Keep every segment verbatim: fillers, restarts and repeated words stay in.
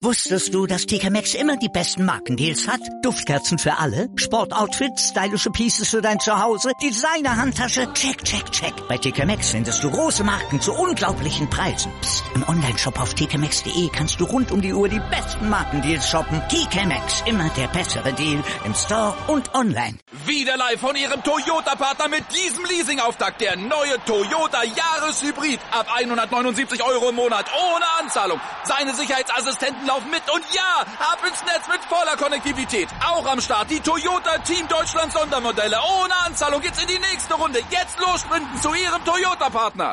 Wusstest du, dass T K Maxx immer die besten Markendeals hat? Duftkerzen für alle, Sportoutfits, stylische Pieces für dein Zuhause, Designer-Handtasche, check, check, check. Bei T K Maxx findest du große Marken zu unglaublichen Preisen. Psst. Im Onlineshop auf t k maxx punkt de kannst du rund um die Uhr die besten Markendeals shoppen. T K Maxx, immer der bessere Deal im Store und online. Wieder live von Ihrem Toyota-Partner mit diesem Leasing-Auftakt. Der neue Toyota Jahreshybrid. Ab hundertneunundsiebzig Euro im Monat ohne Anzahlung. Seine Sicherheitsassistenten laufen mit und ja, ab ins Netz mit voller Konnektivität. Auch am Start die Toyota Team Deutschland Sondermodelle. Ohne Anzahlung geht's in die nächste Runde. Jetzt los sprinten zu Ihrem Toyota-Partner.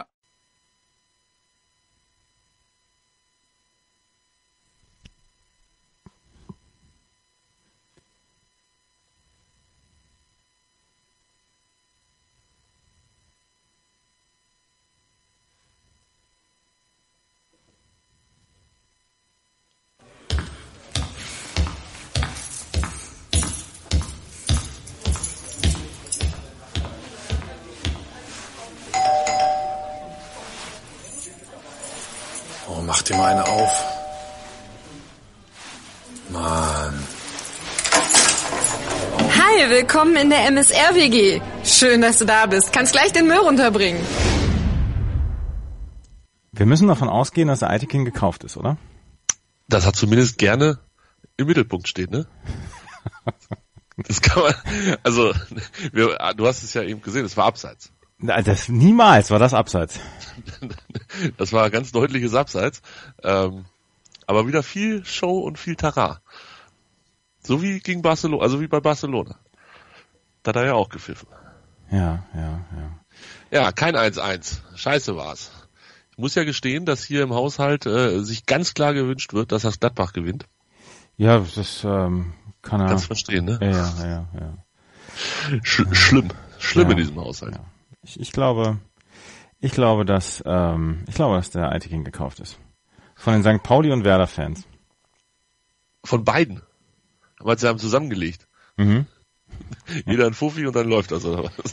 Mach dir mal eine auf. Mann. Hi, willkommen in der M S R W G. Schön, dass du da bist. Kannst gleich den Müll runterbringen. Wir müssen davon ausgehen, dass der Eitekin gekauft ist, oder? Das hat zumindest gerne im Mittelpunkt steht, ne? Das kann man, also, wir, du hast es ja eben gesehen, es war abseits. Das, niemals war das abseits. Das war ganz deutliches Abseits. Ähm, aber wieder viel Show und viel Tara. So wie gegen Barcelona, also wie bei Barcelona. Da hat er ja auch gepfiffen. Ja, ja, ja. Ja, kein eins eins. Scheiße war's. Ich muss ja gestehen, dass hier im Haushalt äh, sich ganz klar gewünscht wird, dass das Gladbach gewinnt. Ja, das ähm, kann er. Kannst verstehen, ne? Ja, ja, ja. ja. Sch- schlimm. Schlimm ja, in diesem Haushalt. Ja. Ich, ich glaube, ich glaube, dass, ähm, ich glaube, dass der Eitekin gekauft ist. Von den Sankt Pauli und Werder Fans. Von beiden. Aber sie haben zusammengelegt. Mhm. Jeder ein Fuffi und dann läuft das, oder was?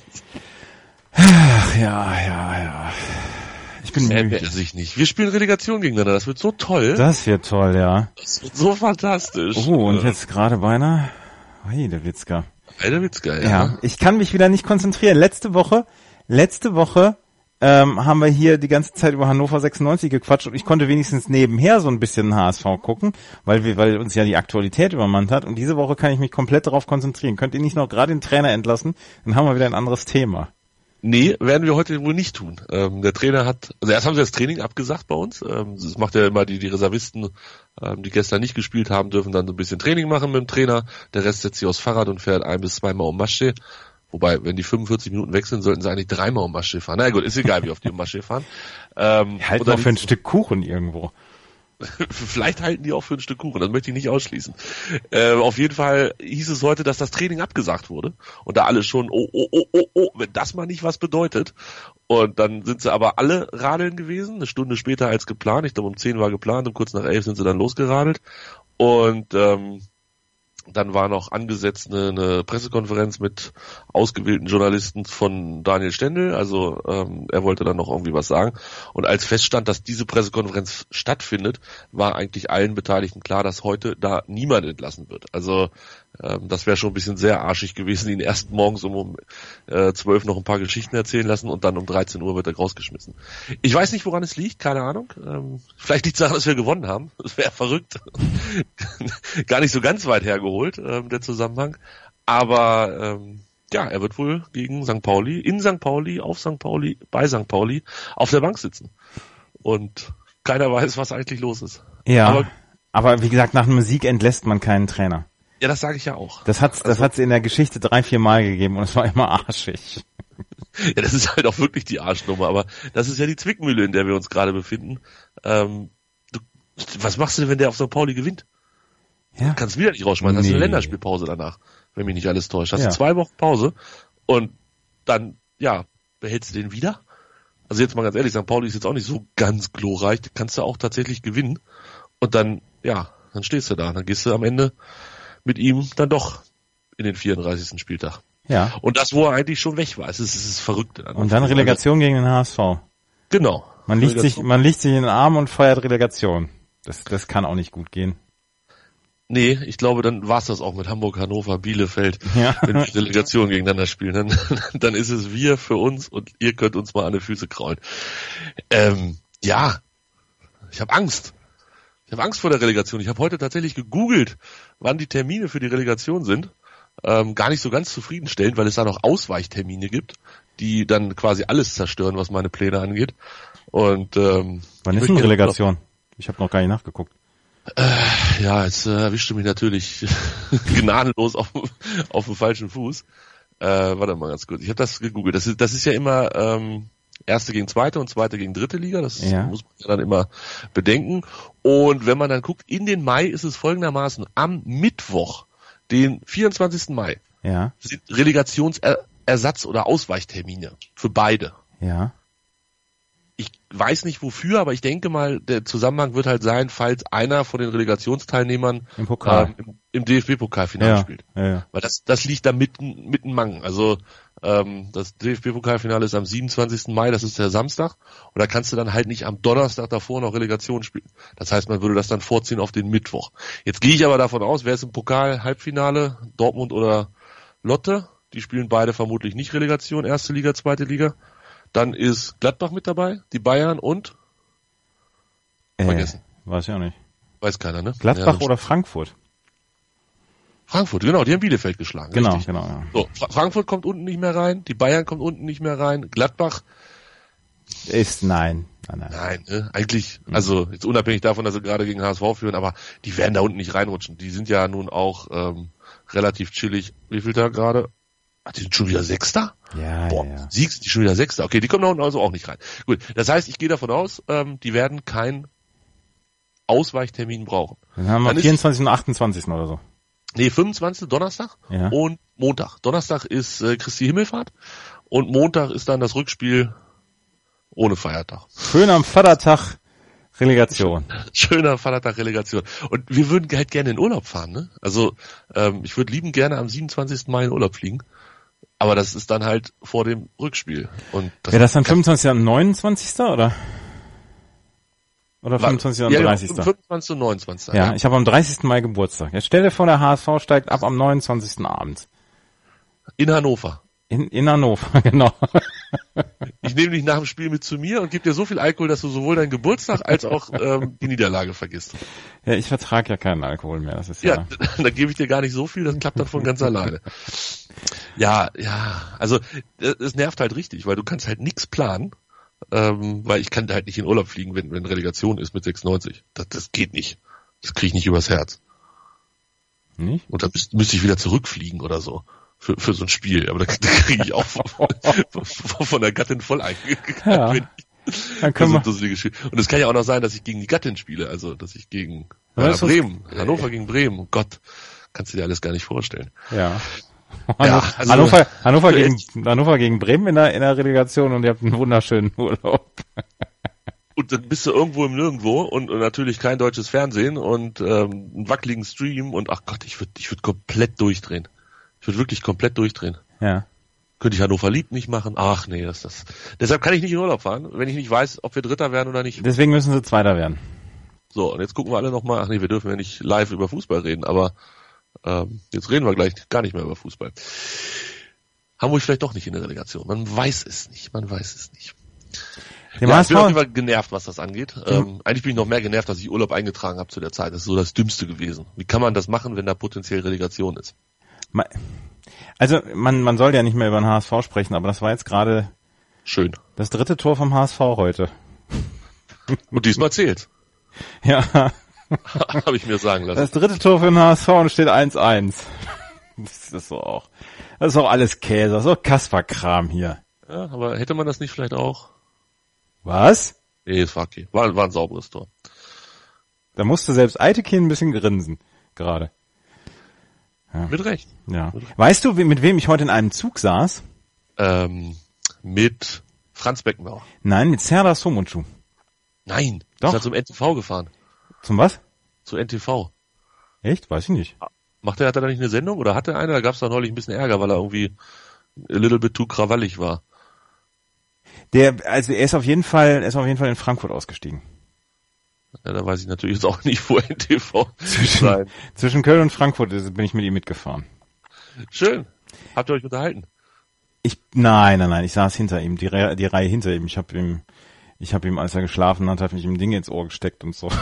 Ach, ja, ja, ja. Ich bin müde. Er sich nicht. Wir spielen Relegation gegeneinander. Das wird so toll. Das wird toll, ja. Das wird so fantastisch. Oh, und jetzt gerade beinahe. Hey, der Witzka. Hey, der Witzka, ja. Ja, ich kann mich wieder nicht konzentrieren. Letzte Woche, letzte Woche ähm, haben wir hier die ganze Zeit über Hannover sechsundneunzig gequatscht und ich konnte wenigstens nebenher so ein bisschen H S V gucken, weil wir, weil uns ja die Aktualität übermannt hat. Und diese Woche kann ich mich komplett darauf konzentrieren. Könnt ihr nicht noch gerade den Trainer entlassen? Dann haben wir wieder ein anderes Thema. Nee, werden wir heute wohl nicht tun. Ähm, der Trainer hat, also erst haben sie das Training abgesagt bei uns. Ähm, das macht ja immer die, die Reservisten, ähm, die gestern nicht gespielt haben, dürfen dann so ein bisschen Training machen mit dem Trainer. Der Rest setzt sich aufs Fahrrad und fährt ein bis zweimal um Maschsee. Wobei, wenn die fünfundvierzig Minuten weg sind, sollten sie eigentlich dreimal um Maschsee fahren. Na gut, ist egal, wie oft die um Maschsee fahren. Ähm, halt noch für ein Stück Kuchen irgendwo. Vielleicht halten die auch für ein Stück Kuchen, das möchte ich nicht ausschließen. Äh, auf jeden Fall hieß es heute, dass das Training abgesagt wurde und da alle schon, oh, oh, oh, oh, oh, wenn das mal nicht was bedeutet. Und dann sind sie aber alle radeln gewesen, eine Stunde später als geplant. Ich glaube, um zehn war geplant, um kurz nach elf sind sie dann losgeradelt. Und ähm, dann war noch angesetzt eine, eine Pressekonferenz mit ausgewählten Journalisten von Daniel Stendel. Also ähm, er wollte dann noch irgendwie was sagen. Und als feststand, dass diese Pressekonferenz stattfindet, war eigentlich allen Beteiligten klar, dass heute da niemand entlassen wird. Also ähm, das wäre schon ein bisschen sehr arschig gewesen, ihn erst morgens um, um äh, zwölf noch ein paar Geschichten erzählen lassen und dann um dreizehn Uhr wird er rausgeschmissen. Ich weiß nicht, woran es liegt, keine Ahnung. Ähm, vielleicht liegt es daran, dass wir gewonnen haben. Das wäre verrückt. Gar nicht so ganz weit hergeholt, ähm, der Zusammenhang. Aber ähm, ja, er wird wohl gegen Sankt Pauli, in Sankt Pauli, auf Sankt Pauli, bei Sankt Pauli auf der Bank sitzen. Und keiner weiß, was eigentlich los ist. Ja, aber, aber wie gesagt, nach einem Sieg entlässt man keinen Trainer. Ja, das sage ich ja auch. Das hat's, das also, hat's in der Geschichte drei, vier Mal gegeben und es war immer arschig. Ja, das ist halt auch wirklich die Arschnummer, aber das ist ja die Zwickmühle, in der wir uns gerade befinden. Ähm, du, was machst du denn, wenn der auf Sankt Pauli gewinnt? Ja. Du kannst wieder nicht rausschmeißen, Nee. hast du eine Länderspielpause danach, wenn mich nicht alles täuscht. Hast Ja. du zwei Wochen Pause und dann, ja, behältst du den wieder? Also jetzt mal ganz ehrlich, Sankt Pauli ist jetzt auch nicht so ganz glorreich, da kannst du auch tatsächlich gewinnen und dann, ja, dann stehst du da, dann gehst du am Ende mit ihm dann doch in den vierunddreißigsten Spieltag. Ja. Und das, wo er eigentlich schon weg war. Es ist, es ist verrückt. Und dann Relegation gegen den H S V. Genau. Man liegt sich, man liegt sich in den Arm und feiert Relegation. Das, das kann auch nicht gut gehen. Nee, ich glaube, dann war's das auch mit Hamburg, Hannover, Bielefeld, Ja. wenn die Delegationen gegeneinander spielen. Dann, dann ist es wir für uns und ihr könnt uns mal an die Füße kraulen. Ähm, ja, ich habe Angst. Ich habe Angst vor der Relegation. Ich habe heute tatsächlich gegoogelt, wann die Termine für die Relegation sind. Ähm, gar nicht so ganz zufriedenstellend, weil es da noch Ausweichtermine gibt, die dann quasi alles zerstören, was meine Pläne angeht. Und ähm, Wann ist denn Relegation? Ich habe noch gar nicht nachgeguckt. Äh, ja, jetzt äh, erwischte mich natürlich gnadenlos auf, auf dem falschen Fuß. Äh, warte mal ganz kurz. Ich habe das gegoogelt. Das ist, das ist ja immer ähm, erste gegen zweite und zweite gegen dritte Liga. Das Ja. muss man ja dann immer bedenken. Und wenn man dann guckt, in den Mai ist es folgendermaßen. Am Mittwoch, den vierundzwanzigsten Mai, Ja, sind Relegationsersatz- oder Ausweichtermine für beide. ja. Ich weiß nicht wofür, aber ich denke mal, der Zusammenhang wird halt sein, falls einer von den Relegationsteilnehmern Im Pokal. ähm, im, im D F B-Pokalfinale Ja, spielt. ja, ja. Weil das, das liegt da mitten, mitten Mang. Also ähm, das D F B-Pokalfinale ist am siebenundzwanzigsten Mai, das ist der Samstag. Und da kannst du dann halt nicht am Donnerstag davor noch Relegation spielen. Das heißt, man würde das dann vorziehen auf den Mittwoch. Jetzt gehe ich aber davon aus, wer ist im Pokal-Halbfinale? Dortmund oder Lotte? Die spielen beide vermutlich nicht Relegation, erste Liga, zweite Liga. Dann ist Gladbach mit dabei, die Bayern und Äh, vergessen. weiß ich auch nicht. Weiß keiner, ne? Gladbach Ja, oder Frankfurt? Frankfurt, genau, die haben Bielefeld geschlagen. Genau, richtig. genau. Ja. So, Fra- Frankfurt kommt unten nicht mehr rein, die Bayern kommt unten nicht mehr rein, Gladbach, Ist nein. Nein, nein. nein, ne? Eigentlich, also jetzt unabhängig davon, dass sie gerade gegen H S V führen, aber die werden da unten nicht reinrutschen. Die sind ja nun auch ähm, relativ chillig. Wie viel da gerade? Ach, die sind schon wieder Sechster? Ja, Boah, ja, ja. Sieg sind die schon wieder Sechster. Okay, die kommen da unten also auch nicht rein. Gut, das heißt, ich gehe davon aus, ähm, die werden keinen Ausweichtermin brauchen. Dann haben wir Dann ist- vierundzwanzigsten und achtundzwanzigsten oder so. Nee, fünfundzwanzigsten Donnerstag Ja. und Montag. Donnerstag ist äh, Christi Himmelfahrt und Montag ist dann das Rückspiel ohne Feiertag. Schön am Vatertag Relegation. Schöner Vatertag Relegation. Und wir würden halt gerne in Urlaub fahren, ne? Also ähm, ich würde lieben gerne am siebenundzwanzigsten Mai in Urlaub fliegen. Aber das ist dann halt vor dem Rückspiel. Und das Wäre das dann fünfundzwanzigsten und neunundzwanzigsten oder? Oder war- fünfundzwanzigsten und ja, genau, dreißigsten fünfundzwanzigsten und neunundzwanzigsten Ja, ich habe am dreißigsten Mai Geburtstag. Jetzt stell dir vor, der H S V steigt ab am neunundzwanzigsten abends. In Hannover. In, in Hannover, genau. Ich nehme dich nach dem Spiel mit zu mir und gebe dir so viel Alkohol, dass du sowohl deinen Geburtstag als auch ähm, die Niederlage vergisst. Ja, ich vertrage ja keinen Alkohol mehr. Das ist ja. Ja, da gebe ich dir gar nicht so viel, das klappt dann von ganz alleine. Ja, ja, also es nervt halt richtig, weil du kannst halt nichts planen, ähm, weil ich kann halt nicht in Urlaub fliegen, wenn, wenn Relegation ist mit sechsundneunzig. Das, das geht nicht. Das kriege ich nicht übers Herz. Nicht? Und dann müsste müsste ich wieder zurückfliegen oder so. Für, für so ein Spiel. Aber da, da kriege ich auch von, von, von der Gattin voll eingekackt. Ja. wenn ich- Dann können Das wir. ist dusselige Spiel. Und es kann ja auch noch sein, dass ich gegen die Gattin spiele, also dass ich gegen Ja, äh, das ist- Bremen, Hannover gegen Bremen. Oh Gott, kannst du dir alles gar nicht vorstellen. Ja. Ja, Hannover, also- Hannover, Hannover gegen Hannover gegen Bremen in der in der Relegation und ihr habt einen wunderschönen Urlaub. Und dann bist du irgendwo im Nirgendwo und, und natürlich kein deutsches Fernsehen und ähm, einen wackeligen Stream und ach Gott, ich würde ich würd komplett durchdrehen. Ich würde wirklich komplett durchdrehen. Ja. Könnte ich Hannover lieb nicht machen? Ach nee, das ist das. Deshalb kann ich nicht in Urlaub fahren, wenn ich nicht weiß, ob wir Dritter werden oder nicht. Deswegen müssen sie Zweiter werden. So, und jetzt gucken wir alle nochmal, ach nee, wir dürfen ja nicht live über Fußball reden, aber ähm, jetzt reden wir gleich gar nicht mehr über Fußball. Hamburg vielleicht doch nicht in der Relegation. Man weiß es nicht, man weiß es nicht. Dem Ja, ich bin auf jeden H S V, Fall genervt, was das angeht. Ähm, eigentlich bin ich noch mehr genervt, dass ich Urlaub eingetragen habe zu der Zeit. Das ist so das Dümmste gewesen. Wie kann man das machen, wenn da potenziell Relegation ist? Ma- also man man soll ja nicht mehr über den H S V sprechen, aber das war jetzt gerade Schön. das dritte Tor vom H S V heute. Und diesmal zählt. Ja, Habe ich mir sagen lassen. das dritte Tor für den H S V und es steht eins eins. Das ist so auch. Das ist auch alles Käse, so Kasper-Kram hier. Ja, aber hätte man das nicht vielleicht auch? Was? Nee, es war okay. War, war ein sauberes Tor. Da musste selbst Eitekin ein bisschen grinsen gerade. Mit Recht. Ja. Weißt du, wie- mit wem ich heute in einem Zug saß? Ähm, mit Franz Beckenbauer. Nein, mit Serdar Somuncu. Nein, Doch. ist er zum N T V gefahren. Zum was? Zu N T V. Echt? Weiß ich nicht. Macht er, hat er da nicht eine Sendung oder hatte er eine? Da gab es doch neulich ein bisschen Ärger, weil er irgendwie a little bit too krawallig war. Der, also er ist auf jeden Fall, er ist auf jeden Fall in Frankfurt ausgestiegen. Ja, da weiß ich natürlich jetzt auch nicht, wo N T V Zwischen, sein. zwischen Köln und Frankfurt ist- bin ich mit ihm mitgefahren. Schön. Habt ihr euch unterhalten? Ich, nein, nein, nein, ich saß hinter ihm, die, Re- die Reihe hinter ihm. Ich habe ihm, ich habe ihm, als er geschlafen hat, habe ich ihm Dinge ins Ohr gesteckt und so.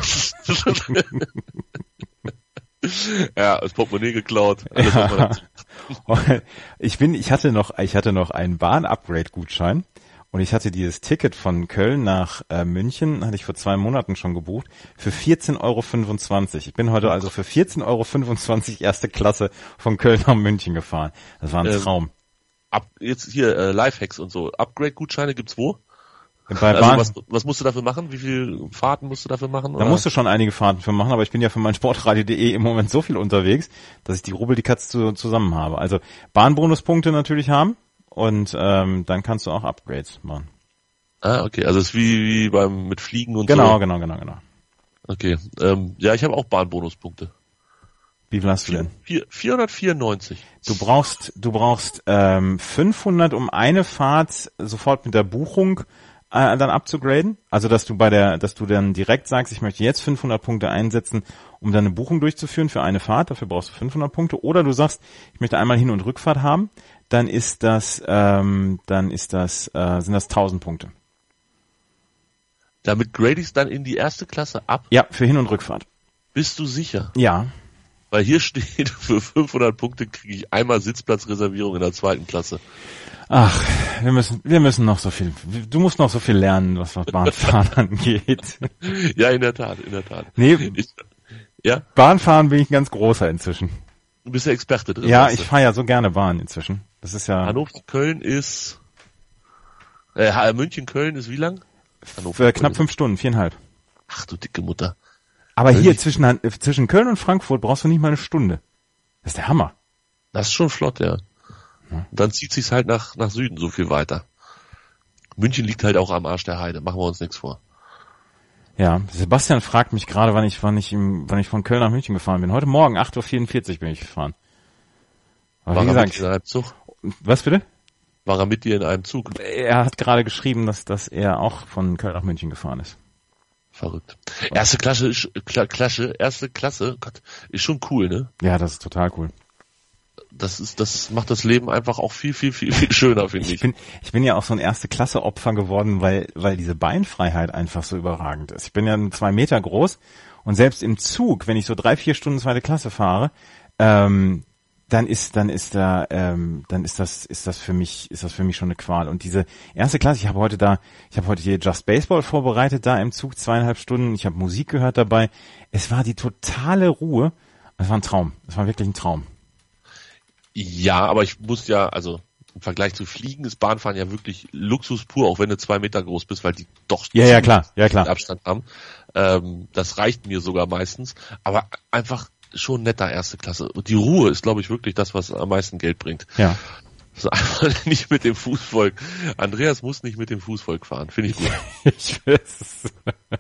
Ja, das Portemonnaie geklaut. Alles, was man hat. Ich bin, ich hatte noch, ich hatte noch einen Bahn-Upgrade-Gutschein und ich hatte dieses Ticket von Köln nach äh, München, hatte ich vor zwei Monaten schon gebucht, für vierzehn Euro fünfundzwanzig. Ich bin heute also für vierzehn Euro fünfundzwanzig erste Klasse von Köln nach München gefahren. Das war ein Ähm, Traum. Ab, jetzt hier äh, Lifehacks und so. Upgrade-Gutscheine gibt's wo? Bei Also Bahn, was, was musst du dafür machen? Wie viele Fahrten musst du dafür machen? da oder? musst du schon einige Fahrten für machen, aber ich bin ja für mein Sportradio punkt de im Moment so viel unterwegs, dass ich die Rubbel die Katz zu, zusammen habe. Also Bahnbonuspunkte natürlich haben und ähm, dann kannst du auch Upgrades machen. Ah, okay. Also es ist wie, wie beim mit Fliegen und Genau, so. genau, genau, genau. Okay. Ähm, ja, ich habe auch Bahnbonuspunkte. Wie viel hast du denn? Vier- vierhundertvierundneunzig. Du brauchst, du brauchst ähm, fünfhundert, um eine Fahrt sofort mit der Buchung äh, dann abzugraden. Also dass du bei der, dass du dann direkt sagst, ich möchte jetzt fünfhundert Punkte einsetzen, um dann eine Buchung durchzuführen für eine Fahrt. Dafür brauchst du fünfhundert Punkte. Oder du sagst, ich möchte einmal Hin- und Rückfahrt haben. Dann ist das, ähm, dann ist das, äh, sind das tausend Punkte. Damit grade ich's dann in die erste Klasse ab. Ja, für Hin- und Rückfahrt. Bist du sicher? Ja. Weil hier steht, für fünfhundert Punkte kriege ich einmal Sitzplatzreservierung in der zweiten Klasse. Ach, wir müssen, wir müssen noch so viel, du musst noch so viel lernen, was was Bahnfahren angeht. Ja, in der Tat, in der Tat. Nee, Ich, ja, Bahnfahren bin ich ein ganz großer inzwischen. du bist ja Experte drin. Ja, weißt du. ich fahre ja so gerne Bahn inzwischen. Das ist ja Hannover, Köln ist, äh, München, Köln ist wie lang? Hannover, für knapp Köln fünf Stunden, viereinhalb. ist, ach du dicke Mutter. Aber hier Wirklich? zwischen, Han- äh, zwischen Köln und Frankfurt brauchst du nicht mal eine Stunde. Das ist der Hammer. Das ist schon flott, ja. Und dann zieht sich's halt nach, nach Süden so viel weiter. München liegt halt auch am Arsch der Heide, machen wir uns nichts vor. Ja, Sebastian fragt mich gerade, wann ich, wann ich im, wann ich von Köln nach München gefahren bin. Heute Morgen, acht Uhr vierundvierzig bin ich gefahren. Aber War wie er mit gesagt, dir in einem Zug? was bitte? War er mit dir in einem Zug? Er hat gerade geschrieben, dass, dass er auch von Köln nach München gefahren ist. Verrückt. Erste Klasse ist, Kla- Klasse, erste Klasse, Gott, ist schon cool, ne? Ja, das ist total cool. Das ist, das macht das Leben einfach auch viel, viel, viel, viel schöner, finde ich. Ich bin, ich bin ja auch so ein Erste-Klasse-Opfer geworden, weil, weil diese Beinfreiheit einfach so überragend ist. Ich bin ja zwei Meter groß und selbst im Zug, wenn ich so drei, vier Stunden zweite Klasse fahre, ähm, dann ist, dann ist da, ähm, dann ist das, ist das für mich, ist das für mich schon eine Qual. Und diese erste Klasse, ich habe heute da, ich habe heute hier Just Baseball vorbereitet, da im Zug zweieinhalb Stunden. Ich habe Musik gehört dabei. Es war die totale Ruhe. Es war ein Traum. Es war wirklich ein Traum. Ja, aber ich muss ja, also im Vergleich zu Fliegen ist Bahnfahren ja wirklich Luxus pur, auch wenn du zwei Meter groß bist, weil die doch Ja, ja, klar, ja, klar. Abstand haben. Ähm, das reicht mir sogar meistens. Aber einfach schon netter erste Klasse. Und die Ruhe ist, glaube ich, wirklich das, was am meisten Geld bringt. Ja. So einfach nicht mit dem Fußvolk. Andreas muss nicht mit dem Fußvolk fahren. Finde ich gut. Ich weiß.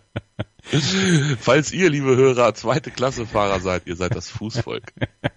Falls ihr, liebe Hörer, zweite Klasse Fahrer seid, ihr seid das Fußvolk.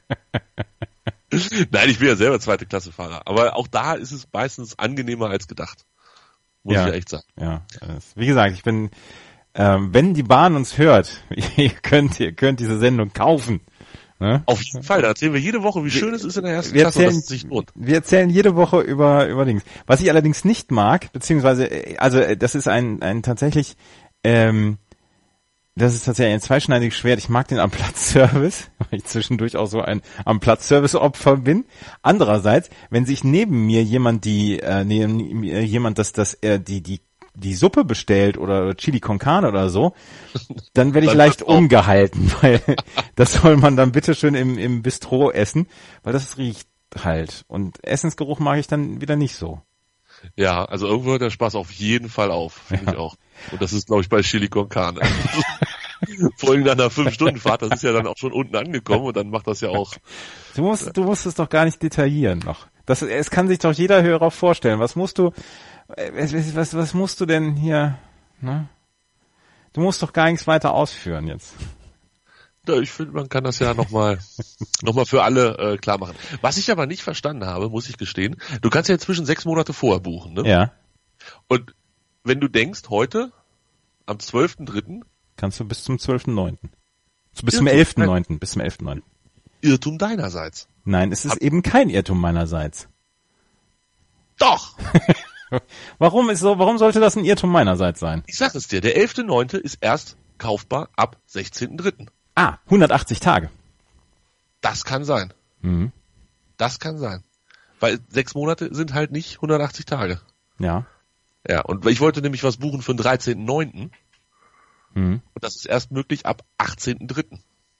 Nein, ich bin ja selber zweite Klasse Fahrer. Aber auch da ist es meistens angenehmer als gedacht. Muss Ja. ich ja echt sagen. Ja, das, wie gesagt, ich bin, ähm, wenn die Bahn uns hört, ihr könnt, ihr könnt diese Sendung kaufen. Ne? Auf jeden Fall, da erzählen wir jede Woche, wie schön es ist in der ersten Wir Klasse, und erzählen, dass es sich lohnt. wir erzählen jede Woche über, über Dings. Was ich allerdings nicht mag, beziehungsweise, äh, also äh, das ist ein, ein tatsächlich, ähm, das ist tatsächlich ein zweischneidiges Schwert. Ich mag den am Platzservice, weil ich zwischendurch auch so ein am Platzservice-Opfer bin. Andererseits, wenn sich neben mir jemand die, äh, neben mir jemand das, das, äh, die, die, die Suppe bestellt oder Chili con Carne oder so, dann werde ich Dann leicht wird's auch. umgehalten, weil das soll man dann bitteschön im, im Bistro essen, weil das riecht halt. Und Essensgeruch mag ich dann wieder nicht so. Ja, also irgendwo hört der Spaß auf jeden Fall auf, finde Ja. ich auch. Und das ist, glaube ich, bei Chili con Carne. Vor allem nach einer fünf-Stunden-Fahrt, das ist ja dann auch schon unten angekommen und dann macht das ja auch. Du musst, du musst es doch gar nicht detaillieren noch. Das, es kann sich doch jeder Hörer vorstellen. Was musst du, was, was, was musst du denn hier, ne? Du musst doch gar nichts weiter ausführen jetzt. Ja, ich finde, man kann das ja nochmal noch mal für alle äh, klar machen. Was ich aber nicht verstanden habe, muss ich gestehen, du kannst ja inzwischen sechs Monate vorher buchen, ne? Ja. Und wenn du denkst, heute, am zwölften dritten Kannst du bis zum zwölften neunten Bis zum elften neunten Bis zum elften neunten Irrtum deinerseits. Nein, es ist Hab eben kein Irrtum meinerseits. Doch! Warum ist so, warum sollte das ein Irrtum meinerseits sein? Ich sag es dir, der elfte neunte ist erst kaufbar ab sechzehnten dritten Ah, hundertachtzig Tage. Das kann sein. Mhm. Das kann sein. Weil sechs Monate sind halt nicht hundertachtzig Tage. Ja. Ja, und ich wollte nämlich was buchen für den dreizehnten neunten Mhm. Und das ist erst möglich ab achtzehnten dritten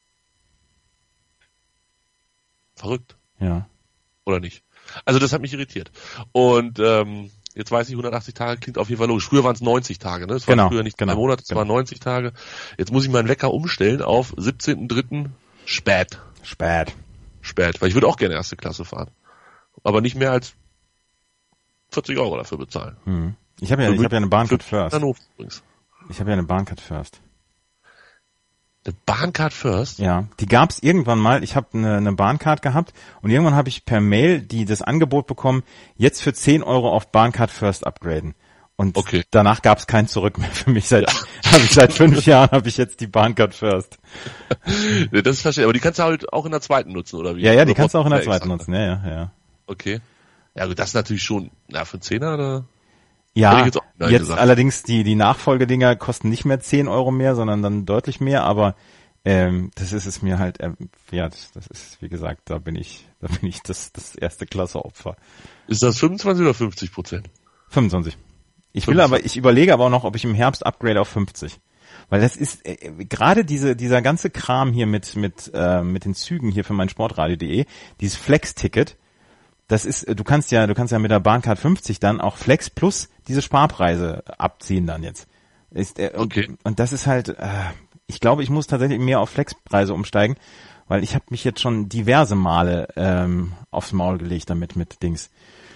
Verrückt. Ja. Oder nicht? Also das hat mich irritiert. Und ähm, jetzt weiß ich, hundertachtzig Tage klingt auf jeden Fall logisch. Früher waren es neunzig Tage, ne? Es waren genau, früher nicht genau, drei Monate, es genau. waren neunzig Tage. Jetzt muss ich meinen Wecker umstellen auf siebzehnten dritten spät. Spät. Spät, weil ich würde auch gerne erste Klasse fahren. Aber nicht mehr als vierzig Euro dafür bezahlen. Mhm. Ich habe ja, ich habe ja eine Bahncard First. Hannover übrigens. Ich habe ja eine Bahncard First. Eine Bahncard First? Ja, die gab's irgendwann mal. Ich habe eine, eine Bahncard gehabt und irgendwann habe ich per Mail die das Angebot bekommen, jetzt für zehn Euro auf Bahncard First upgraden. Und okay. danach gab's kein Zurück mehr für mich. Seit, ja. hab ich seit fünf Jahren habe ich jetzt die Bahncard First. Das verstehe ich. Aber die kannst du halt auch in der zweiten nutzen, oder wie? Ja, ja, oder die kannst du auch in der ja, zweiten nutzen. Ja, ja, ja. Okay. Ja, gut, das ist natürlich schon, na, für einen Zehner, oder? Ja, jetzt, jetzt allerdings die, die Nachfolgedinger kosten nicht mehr zehn Euro mehr, sondern dann deutlich mehr, aber ähm, das ist es mir halt äh, wert. Das ist, wie gesagt, da bin ich, da bin ich das, das erste Klasse Opfer. Ist das fünfundzwanzig oder fünfzig Prozent? fünfundzwanzig Ich will aber, ich überlege aber auch noch, ob ich im Herbst upgrade auf fünfzig Weil das ist, äh, gerade diese, dieser ganze Kram hier mit, mit, äh, mit den Zügen hier für mein Sportradio punkt de, dieses Flex-Ticket, das ist, du kannst ja, du kannst ja mit der Bahncard fünfzig dann auch Flex plus diese Sparpreise abziehen dann jetzt. Ist, äh, okay. Und, und das ist halt, äh, ich glaube, ich muss tatsächlich mehr auf Flexpreise umsteigen, weil ich habe mich jetzt schon diverse Male ähm, aufs Maul gelegt damit mit Dings.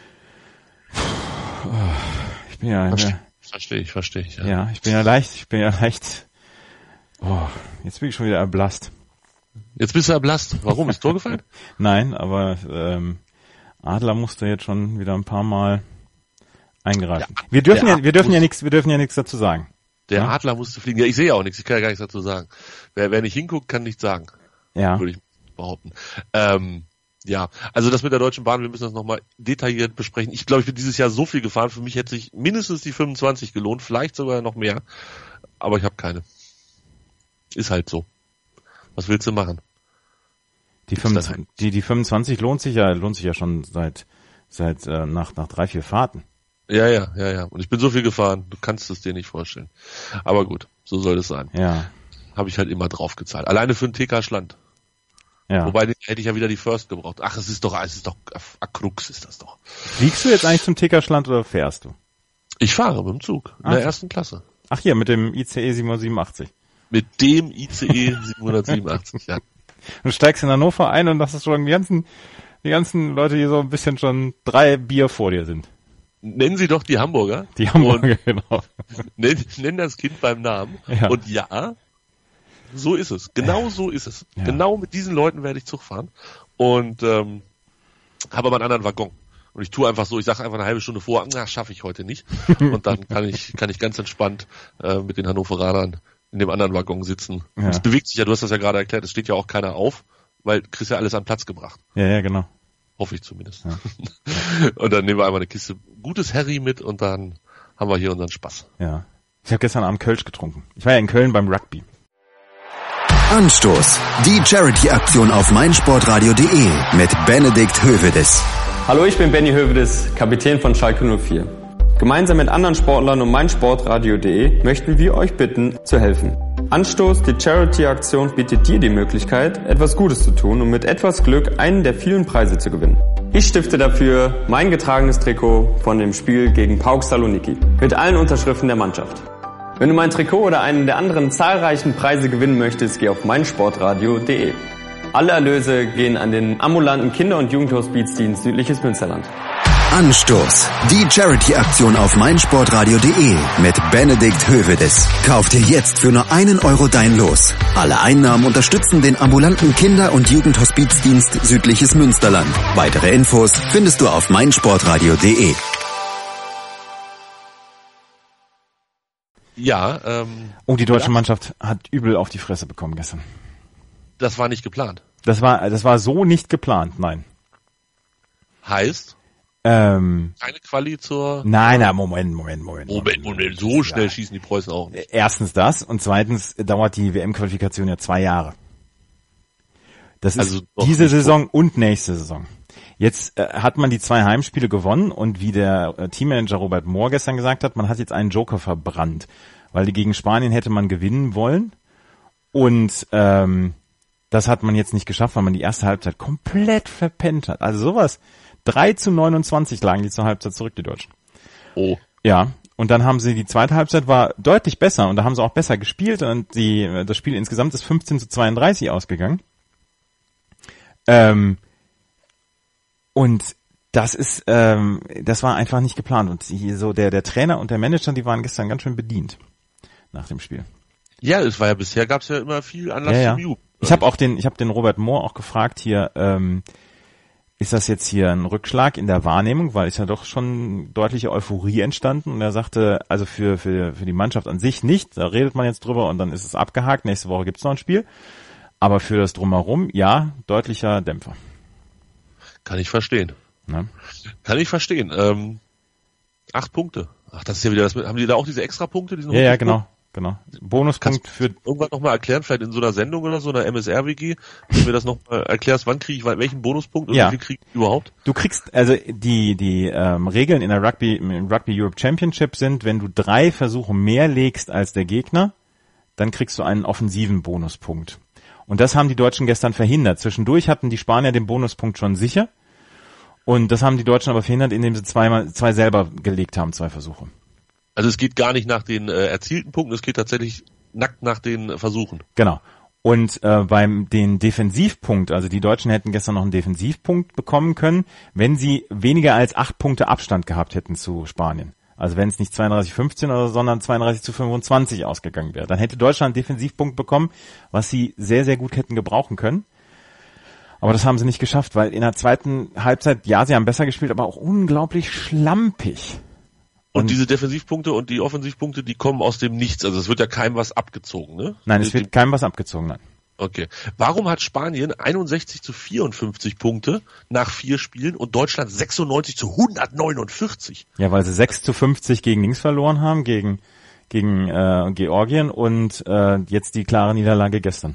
Ich bin ja, verstehe, verstehe ich, verstehe ich. Ja. ja, ich bin ja leicht, ich bin ja leicht. Oh, jetzt bin ich schon wieder erblasst. Jetzt bist du erblasst. Warum? Ist Tor gefallen? Nein, aber ähm, Adler musste jetzt schon wieder ein paar Mal eingreifen. Ja, wir dürfen ja, wir dürfen ja nichts, wir dürfen ja nichts dazu sagen. Der ja? Adler musste fliegen. Ja, ich sehe ja auch nichts. Ich kann ja gar nichts dazu sagen. Wer, wer nicht hinguckt, kann nichts sagen. Ja. Würde ich behaupten. Ähm, ja, also das mit der Deutschen Bahn, wir müssen das nochmal detailliert besprechen. Ich glaube, ich bin dieses Jahr so viel gefahren. Für mich hätte sich mindestens die fünfundzwanzig gelohnt, vielleicht sogar noch mehr. Aber ich habe keine. Ist halt so. Was willst du machen? Die, fünfundzwanzig, die, die fünfundzwanzig lohnt sich ja, lohnt sich ja schon seit, seit, äh, nach, nach drei, vier Fahrten. Ja, ja, ja, ja. Und ich bin so viel gefahren, du kannst es dir nicht vorstellen. Aber gut, so soll es sein. Ja. Habe ich halt immer drauf gezahlt. Alleine für einen T K Schland. Ja. Wobei, hätte ich ja wieder die First gebraucht. Ach, es ist doch, es ist doch, Akrux ist das doch. Fliegst du jetzt eigentlich zum T K Schland oder fährst du? Ich fahre mit dem Zug. In Ach. der ersten Klasse. Ach hier, mit dem I C E siebenhundertsiebenundachtzig. Mit dem I C E siebenhundertsiebenundachtzig, ja. Du steigst in Hannover ein und das ist schon die ganzen, die ganzen Leute, die so ein bisschen schon drei Bier vor dir sind. Nennen Sie doch die Hamburger. Die Hamburger, genau. Nenn, nenn das Kind beim Namen. Ja. Und ja, so ist es. Genau so ist es. Ja. Genau mit diesen Leuten werde ich Zug fahren. Und ähm, habe aber einen anderen Waggon. Und ich tue einfach so, ich sage einfach eine halbe Stunde vor, na, schaffe ich heute nicht. Und dann kann ich kann ich ganz entspannt äh, mit den Hannoveranern in dem anderen Waggon sitzen. Ja. Und es bewegt sich ja, du hast das ja gerade erklärt, es steht ja auch keiner auf, weil du kriegst ja alles an Platz gebracht. Ja, ja, genau. Hoffe ich zumindest. Ja. Und dann nehmen wir einmal eine Kiste gutes Harry mit und dann haben wir hier unseren Spaß. Ja. Ich habe gestern Abend Kölsch getrunken. Ich war ja in Köln beim Rugby. Anstoß. Die Charity-Aktion auf meinsportradio punkt de mit Benedikt Hövedes. Hallo, ich bin Benny Hövedes, Kapitän von Schalke null vier. Gemeinsam mit anderen Sportlern und meinsportradio punkt de möchten wir euch bitten, zu helfen. Anstoß, die Charity-Aktion bietet dir die Möglichkeit, etwas Gutes zu tun und mit etwas Glück einen der vielen Preise zu gewinnen. Ich stifte dafür mein getragenes Trikot von dem Spiel gegen PAOK Saloniki mit allen Unterschriften der Mannschaft. Wenn du mein Trikot oder einen der anderen zahlreichen Preise gewinnen möchtest, geh auf meinsportradio punkt de. Alle Erlöse gehen an den ambulanten Kinder- und Jugendhospizdienst Südliches Münsterland. Anstoß. Die Charity-Aktion auf meinsportradio punkt de mit Benedikt Hövedes. Kauf dir jetzt für nur einen Euro dein Los. Alle Einnahmen unterstützen den ambulanten Kinder- und Jugendhospizdienst Südliches Münsterland. Weitere Infos findest du auf meinsportradio punkt de. Ja. Ähm, oh, die deutsche Mannschaft hat übel auf die Fresse bekommen gestern. Das war nicht geplant. Das war, das war so nicht geplant, nein. Heißt? Ähm, Keine Quali zur... Nein, nein, Moment, Moment, Moment. Moment, Moment, so schnell ja. schießen die Preußen auch nicht. Erstens das und zweitens dauert die W M-Qualifikation ja zwei Jahre. Das ist also diese Saison gut. Und nächste Saison. Jetzt äh, hat man die zwei Heimspiele gewonnen und wie der äh, Teammanager Robert Mohr gestern gesagt hat, man hat jetzt einen Joker verbrannt, weil die gegen Spanien hätte man gewinnen wollen und ähm, das hat man jetzt nicht geschafft, weil man die erste Halbzeit komplett verpennt hat. Also sowas. drei zu neunundzwanzig lagen die zur Halbzeit zurück, die Deutschen. Oh. Ja, und dann haben sie, die zweite Halbzeit war deutlich besser und da haben sie auch besser gespielt und die, das Spiel insgesamt ist fünfzehn zu zweiunddreißig ausgegangen. Ähm, und das ist, ähm, das war einfach nicht geplant und hier so der, der Trainer und der Manager, die waren gestern ganz schön bedient nach dem Spiel. Ja, es war ja bisher, gab es ja immer viel Anlass ja, ja. zum Jubeln. Ich habe auch den, ich habe den Robert Mohr auch gefragt hier, ähm, ist das jetzt hier ein Rückschlag in der Wahrnehmung, weil ist ja doch schon deutliche Euphorie entstanden und er sagte, also für für für die Mannschaft an sich nicht, da redet man jetzt drüber und dann ist es abgehakt, nächste Woche gibt's noch ein Spiel, aber für das Drumherum, ja, deutlicher Dämpfer. Kann ich verstehen. Ja. Kann ich verstehen. Ähm, acht Punkte. Ach, das ist ja wieder das mit, haben die da auch diese Extrapunkte? Diesen ja, ja, genau. Genau. Bonuspunkt Kannst für... irgendwann nochmal erklären, vielleicht in so einer Sendung oder so, einer M S R-W G, wenn du mir das nochmal erklärst, wann kriege ich welchen Bonuspunkt und ja. wie viel kriege ich überhaupt? Du kriegst, also die die ähm, Regeln in der Rugby im Rugby Europe Championship sind, wenn du drei Versuche mehr legst als der Gegner, dann kriegst du einen offensiven Bonuspunkt. Und das haben die Deutschen gestern verhindert. Zwischendurch hatten die Spanier den Bonuspunkt schon sicher und das haben die Deutschen aber verhindert, indem sie zweimal zwei selber gelegt haben, zwei Versuche. Also es geht gar nicht nach den äh, erzielten Punkten, es geht tatsächlich nackt nach den Versuchen. Genau. Und äh, beim den Defensivpunkt, also die Deutschen hätten gestern noch einen Defensivpunkt bekommen können, wenn sie weniger als acht Punkte Abstand gehabt hätten zu Spanien. Also wenn es nicht zweiunddreißig fünfzehn oder sondern zweiunddreißig zu fünfundzwanzig ausgegangen wäre, dann hätte Deutschland einen Defensivpunkt bekommen, was sie sehr, sehr gut hätten gebrauchen können. Aber das haben sie nicht geschafft, weil in der zweiten Halbzeit, ja, sie haben besser gespielt, aber auch unglaublich schlampig. Und, und diese Defensivpunkte und die Offensivpunkte, die kommen aus dem Nichts. Also es wird ja keinem was abgezogen, ne? Nein, es wird keinem was abgezogen, nein. Okay. Warum hat Spanien einundsechzig zu vierundfünfzig Punkte nach vier Spielen und Deutschland sechsundneunzig zu hundertneunundvierzig? Ja, weil sie sechs zu fünfzig gegen links verloren haben, gegen gegen äh, Georgien und äh, jetzt die klare Niederlage gestern.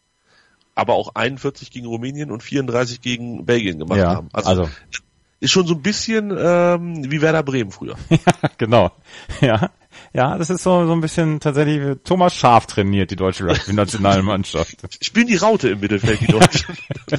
Aber auch einundvierzig gegen Rumänien und vierunddreißig gegen Belgien gemacht ja, haben. Also, also ist schon so ein bisschen ähm, wie Werder Bremen früher. Ja, genau. Ja, ja, das ist so so ein bisschen tatsächlich Thomas Schaaf trainiert, die deutsche Rugby-Nationalmannschaft. Spielen die Raute im Mittelfeld, die Deutschen.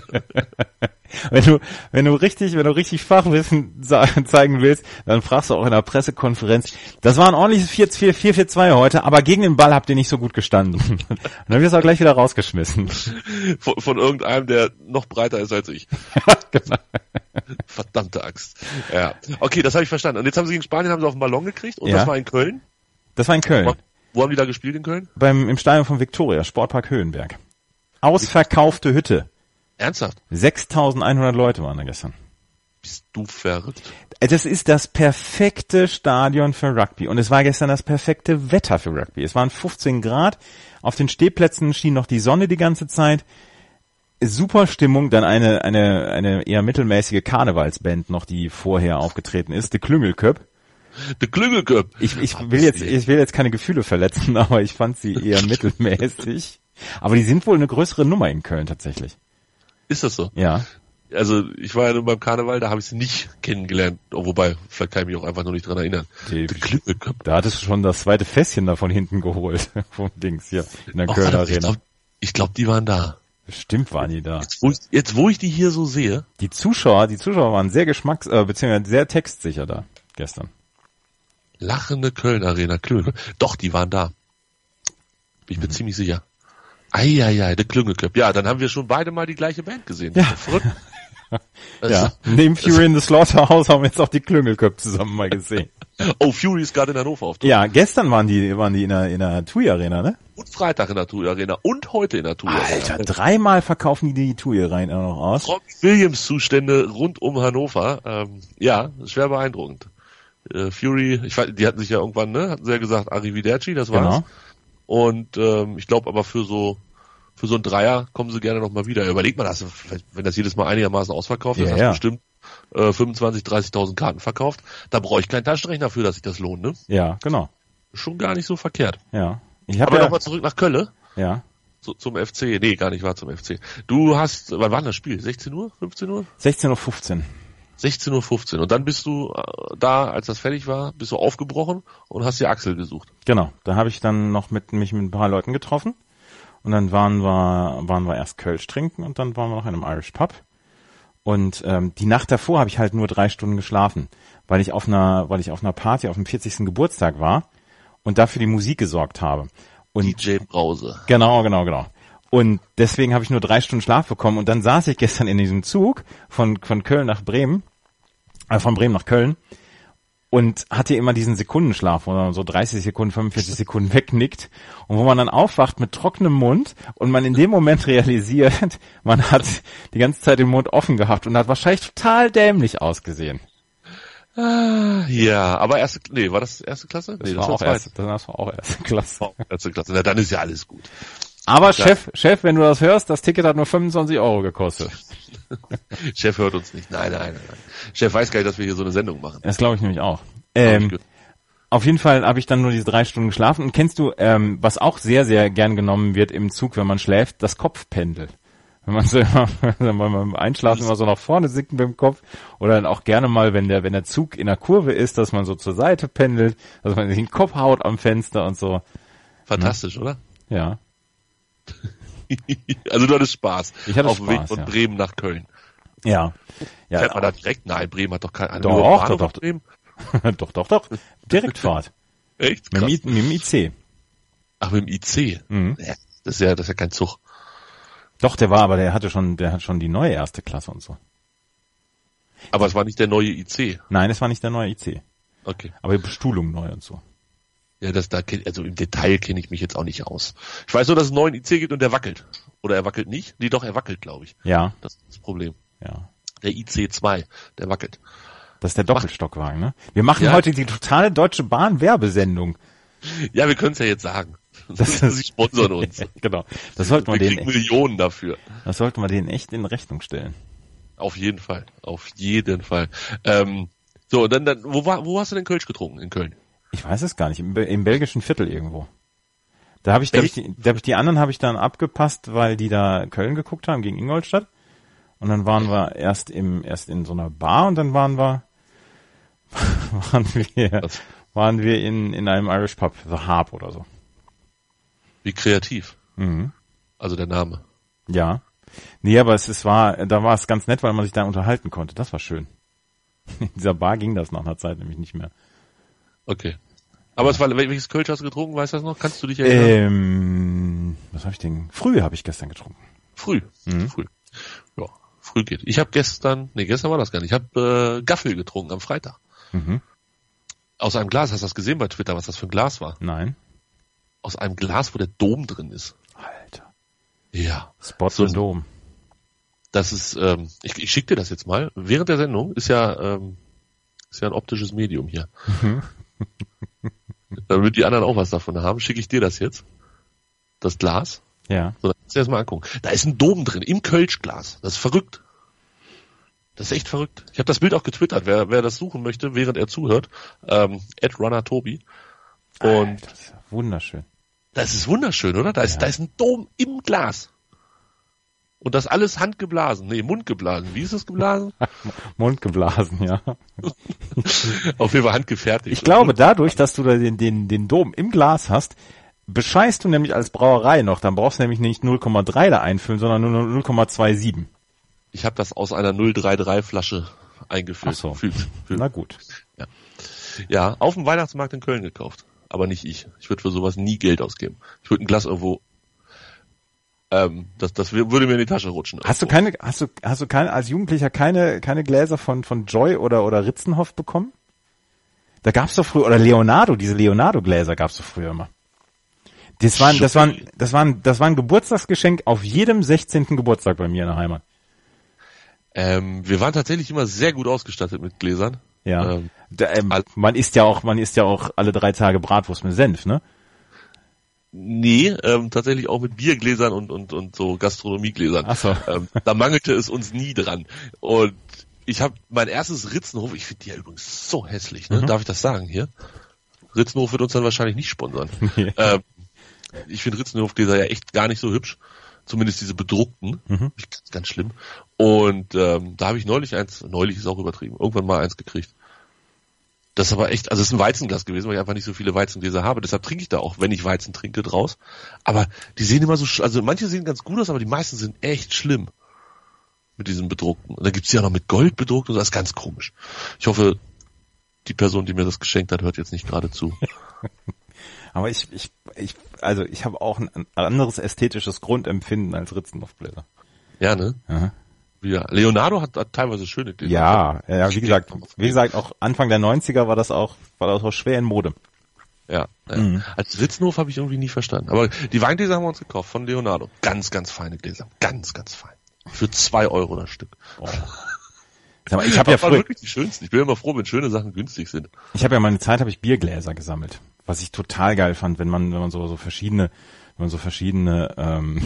Wenn du, wenn du richtig, wenn du richtig Fachwissen zeigen willst, dann fragst du auch in der Pressekonferenz. Das war ein ordentliches vier vier vier zwei heute, aber gegen den Ball habt ihr nicht so gut gestanden. Und dann wirst du auch gleich wieder rausgeschmissen. Von, von irgendeinem, der noch breiter ist als ich. Genau. Verdammte Axt. Ja. Okay, das habe ich verstanden. Und jetzt haben sie gegen Spanien haben sie auf den Ballon gekriegt und ja. das war in Köln? Das war in Köln. Wo, wo haben die da gespielt in Köln? Beim, im Stadion von Viktoria, Sportpark Höhenberg. Ausverkaufte Hütte. Ernsthaft? sechstausendeinhundert Leute waren da gestern. Bist du verrückt? Das ist das perfekte Stadion für Rugby. Und es war gestern das perfekte Wetter für Rugby. Es waren fünfzehn Grad. Auf den Stehplätzen schien noch die Sonne die ganze Zeit. Super Stimmung. Dann eine, eine, eine eher mittelmäßige Karnevalsband noch, die vorher aufgetreten ist. The Klüngelköp. The Klüngelköp. Ich, ich will jetzt, ich will jetzt keine Gefühle verletzen, aber ich fand sie eher mittelmäßig. Aber die sind wohl eine größere Nummer in Köln tatsächlich. Ist das so? Ja. Also ich war ja nur beim Karneval, da habe ich sie nicht kennengelernt. Oh, wobei, vielleicht kann ich mich auch einfach nur nicht dran erinnern. Die, da hattest du schon das zweite Fässchen da von hinten geholt. Vom Dings hier in der oh, Kölner ich Arena. Glaub, ich glaube, die waren da. Bestimmt waren die da. Jetzt wo, ich, jetzt, wo ich die hier so sehe. Die Zuschauer, die Zuschauer waren sehr geschmacks-, äh, beziehungsweise sehr textsicher da gestern. Lachende Köln Arena, Klöne. Doch, die waren da. Bin ich mir mhm. ziemlich sicher. Eieiei, der Klüngelköp. Ja, dann haben wir schon beide mal die gleiche Band gesehen. Ja. Verrückt. Ja, neben Fury in the Slaughterhouse haben wir jetzt auch die Klüngelköp zusammen mal gesehen. Oh, Fury ist gerade in Hannover auf Tour. Ja, gestern waren die, waren die in der, in der TUI Arena, ne? Und Freitag in der TUI Arena und heute in der TUI Arena. Alter, dreimal verkaufen die die TUI Arena noch aus. Robbie Williams Zustände rund um Hannover. Ähm, ja, schwer beeindruckend. äh, Fury, ich weiß, die hatten sich ja irgendwann, ne, hatten sie ja gesagt, Arrivederci, das war's. Genau. Und ähm, ich glaube aber für so für so ein Dreier kommen sie gerne nochmal wieder. Überlegt man das, wenn das jedes Mal einigermaßen ausverkauft ist, Ja, hast ja. du bestimmt äh, fünfundzwanzig, dreißigtausend Karten verkauft. Da brauche ich keinen Taschenrechner für, dass sich das lohnt, ne? Ja, genau. Schon gar nicht so verkehrt. Ja. Ich habe Aber ja, nochmal zurück nach Köln. ja, Zu, zum F C. Nee, gar nicht, war zum F C. Du hast, wann war denn das Spiel? sechzehn Uhr? fünfzehn Uhr? sechzehn Uhr fünfzehn. sechzehn Uhr fünfzehn. Und dann bist du äh, da, als das fertig war, bist du aufgebrochen und hast dir Axel gesucht. Genau. Da habe ich dann noch mit mich mit ein paar Leuten getroffen. Und dann waren wir, waren wir erst Kölsch trinken und dann waren wir noch in einem Irish Pub. Und ähm, die Nacht davor habe ich halt nur drei Stunden geschlafen, weil ich auf einer, weil ich auf einer Party auf dem vierzigsten Geburtstag war und dafür die Musik gesorgt habe. Und D J Brause. Genau, genau, genau. Und deswegen habe ich nur drei Stunden Schlaf bekommen. Und dann saß ich gestern in diesem Zug von von Köln nach Bremen, äh, von Bremen nach Köln und hatte immer diesen Sekundenschlaf, wo man so dreißig Sekunden, fünfundvierzig Sekunden wegnickt und wo man dann aufwacht mit trockenem Mund und man in dem Moment realisiert, man hat die ganze Zeit den Mund offen gehabt und hat wahrscheinlich total dämlich ausgesehen. Ah, ja, aber erste, nee, war das erste Klasse? Das Nee, war das auch war erste, zweite. das war auch erste Klasse. Erste Klasse. Na, dann ist ja alles gut. Aber Ja. Chef, Chef, wenn du das hörst, das Ticket hat nur fünfundzwanzig Euro gekostet. Chef hört uns nicht. Nein, nein, nein, nein. Chef weiß gar nicht, dass wir hier so eine Sendung machen. Das glaube ich nämlich auch. Hab Ähm, ich ge- Auf jeden Fall habe ich dann nur diese drei Stunden geschlafen. Und kennst du, ähm, was auch sehr, sehr gern genommen wird im Zug, wenn man schläft, das Kopfpendel. Wenn man so immer, wenn man beim Einschlafen immer so nach vorne sinkt mit dem Kopf. Oder dann auch gerne mal, wenn der, wenn der Zug in der Kurve ist, dass man so zur Seite pendelt, dass man sich den Kopf haut am Fenster und so. Fantastisch, oder? Ja. Also du hattest Spaß. Ich hatte Auf dem Weg Spaß, von ja. Bremen nach Köln. Ja. Ja. Fährt man da direkt? Nein, Bremen hat doch keinen. Doch, nur doch, Bahnhof doch. in Bremen? doch, doch, doch. Direktfahrt. Echt? Mit dem, Krass. I, mit dem I C. Ach, mit dem I C. Mhm. Ja, das ist ja, das ist ja kein Zug. Doch, der war, aber der hatte schon, der hat schon die neue erste Klasse und so. Aber es war nicht der neue I C. Nein, es war nicht der neue I C. Okay. Aber die Bestuhlung neu und so. Ja, das da kenn, also im Detail kenne ich mich jetzt auch nicht aus. Ich weiß nur, dass es einen neuen I C gibt und der wackelt. Oder er wackelt nicht? Nee, doch, er wackelt, glaube ich. Ja, Das ist das Problem. ja. Der I C zwei, der wackelt. Das ist der Doppelstockwagen, ne? Wir machen Ja. heute die totale Deutsche Bahn Werbesendung. Ja, wir können es ja jetzt sagen. Das Sie sponsern uns. Genau. Das sollten wir Wir denen, kriegen Millionen dafür. das sollten wir denen echt in Rechnung stellen. Auf jeden Fall. Auf jeden Fall. Ähm, so, und dann, dann, wo war, wo hast du denn Kölsch getrunken? In Köln? Ich weiß es gar nicht. Im, Be- im belgischen Viertel irgendwo. Da habe ich, da habe ich, die, da hab ich die anderen habe ich dann abgepasst, weil die da Köln geguckt haben gegen Ingolstadt. Und dann waren wir erst im, erst in so einer Bar und dann waren wir, waren wir, Was? waren wir in, in einem Irish Pub, The Harp oder so. Wie kreativ. Mhm. Also der Name. Ja. Nee, aber es, es war, da war es ganz nett, weil man sich da unterhalten konnte. Das war schön. In dieser Bar ging das nach einer Zeit nämlich nicht mehr. Okay. Aber es war, welches Kölsch hast du getrunken? Weißt du das noch? Kannst du dich erinnern? Ähm, was habe ich denn? Früh habe ich gestern getrunken. Früh. Mhm. Früh. Ja, früh geht. Ich habe gestern, nee, gestern war das gar nicht. Ich habe äh, Gaffel getrunken am Freitag. Mhm. Aus einem Glas. Hast du das gesehen bei Twitter, was das für ein Glas war? Nein. Aus einem Glas, wo der Dom drin ist. Alter. Ja. Spot So- so, Dom. Das ist, ähm, ich, ich schicke dir das jetzt mal. Während der Sendung ist ja, ähm, ist ja ein optisches Medium hier. Damit die anderen auch was davon haben, schicke ich dir das jetzt. Das Glas. Ja. So, dann kannst du dir das mal angucken. Da ist ein Dom drin, im Kölschglas. Das ist verrückt. Das ist echt verrückt. Ich habe das Bild auch getwittert. Wer, wer das suchen möchte, während er zuhört, ähm, at runnertobi. Und Das ist ja wunderschön. das ist wunderschön, oder? Da ist, Ja. da ist ein Dom im Glas. Und das alles handgeblasen. Nee, mundgeblasen. Wie ist das geblasen? Mund geblasen, ja. Auf jeden Fall handgefertigt. Ich glaube, dadurch, dass du da den, den, den Dom im Glas hast, bescheißt du nämlich als Brauerei noch. Dann brauchst du nämlich nicht null Komma drei da einfüllen, sondern nur null Komma siebenundzwanzig. Ich habe das aus einer null drei drei Flasche eingefüllt. Ach so. Fühlt, fühlt. Na gut. Ja, auf dem Weihnachtsmarkt in Köln gekauft. Aber nicht ich. Ich würde für sowas nie Geld ausgeben. Ich würde ein Glas irgendwo, ähm, das, das würde mir in die Tasche rutschen. Hast du irgendwo. keine, hast du, hast du keine, als Jugendlicher keine, keine Gläser von, von Joy oder, oder Ritzenhoff bekommen? Da gab's doch früher, oder Leonardo, diese Leonardo-Gläser gab's doch früher immer. Das waren, das waren, das waren, das war ein Geburtstagsgeschenk auf jedem sechzehnten Geburtstag bei mir in der Heimat. Ähm, wir waren tatsächlich immer sehr gut ausgestattet mit Gläsern. Ja. Ähm, da, ähm, man isst ja auch, man isst ja auch alle drei Tage Bratwurst mit Senf, ne? Nee, ähm, tatsächlich auch mit Biergläsern und und und so Gastronomiegläsern. Ach so. Ähm, da mangelte es uns nie dran. Und ich habe mein erstes Ritzenhof, ich finde die ja übrigens so hässlich, ne? Mhm. Darf ich das sagen hier? Ritzenhof wird uns dann wahrscheinlich nicht sponsern. Nee. Ähm, ich finde Ritzenhofgläser ja echt gar nicht so hübsch. Zumindest diese bedruckten. Mhm. Ganz, ganz schlimm. Und ähm, da habe ich neulich eins, neulich ist auch übertrieben, irgendwann mal eins gekriegt. Das ist aber echt, also es ist ein Weizenglas gewesen, weil ich einfach nicht so viele Weizengläser habe. Deshalb trinke ich da auch, wenn ich Weizen trinke, draus. Aber die sehen immer so, also manche sehen ganz gut aus, aber die meisten sind echt schlimm. Mit diesem bedruckten. Und da gibt's ja noch mit Gold bedruckt und das ist ganz komisch. Ich hoffe, die Person, die mir das geschenkt hat, hört jetzt nicht gerade zu. Aber ich, ich, ich, also ich habe auch ein anderes ästhetisches Grundempfinden als Ritzenhofgläser. Ja, ne? Aha. Ja, Leonardo hat, hat teilweise schöne Gläser. Ja, ja, wie gesagt, wie gesagt, auch Anfang der neunziger war das auch, war das auch schwer in Mode. Ja, ja. Mhm. Als Ritzenhof habe ich irgendwie nie verstanden. Aber die Weingläser haben wir uns gekauft von Leonardo. Ganz, ganz feine Gläser. Ganz, ganz fein. Für zwei Euro das Stück. Oh. Sag mal, ich habe ja früher wirklich die schönsten. Ich bin immer froh, wenn schöne Sachen günstig sind. Ich habe ja meine Zeit, habe ich Biergläser gesammelt, was ich total geil fand, wenn man, wenn man so so verschiedene, wenn man so verschiedene, ähm,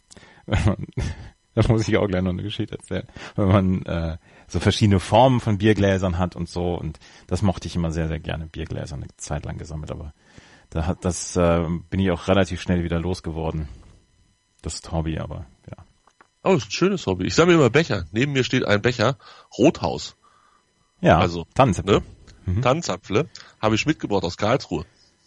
da muss ich auch gleich noch eine Geschichte erzählen, wenn man äh, so verschiedene Formen von Biergläsern hat und so, und das mochte ich immer sehr, sehr gerne, Biergläser eine Zeit lang gesammelt, aber da hat das äh, bin ich auch relativ schnell wieder losgeworden, das Hobby, aber ja. Oh, das ist ein schönes Hobby. Ich sammle immer Becher. Neben mir steht ein Becher, Rothaus. Ja, also Tannenzäpfle. Ne? Mhm. Tannenzäpfle habe ich mitgebracht aus Karlsruhe.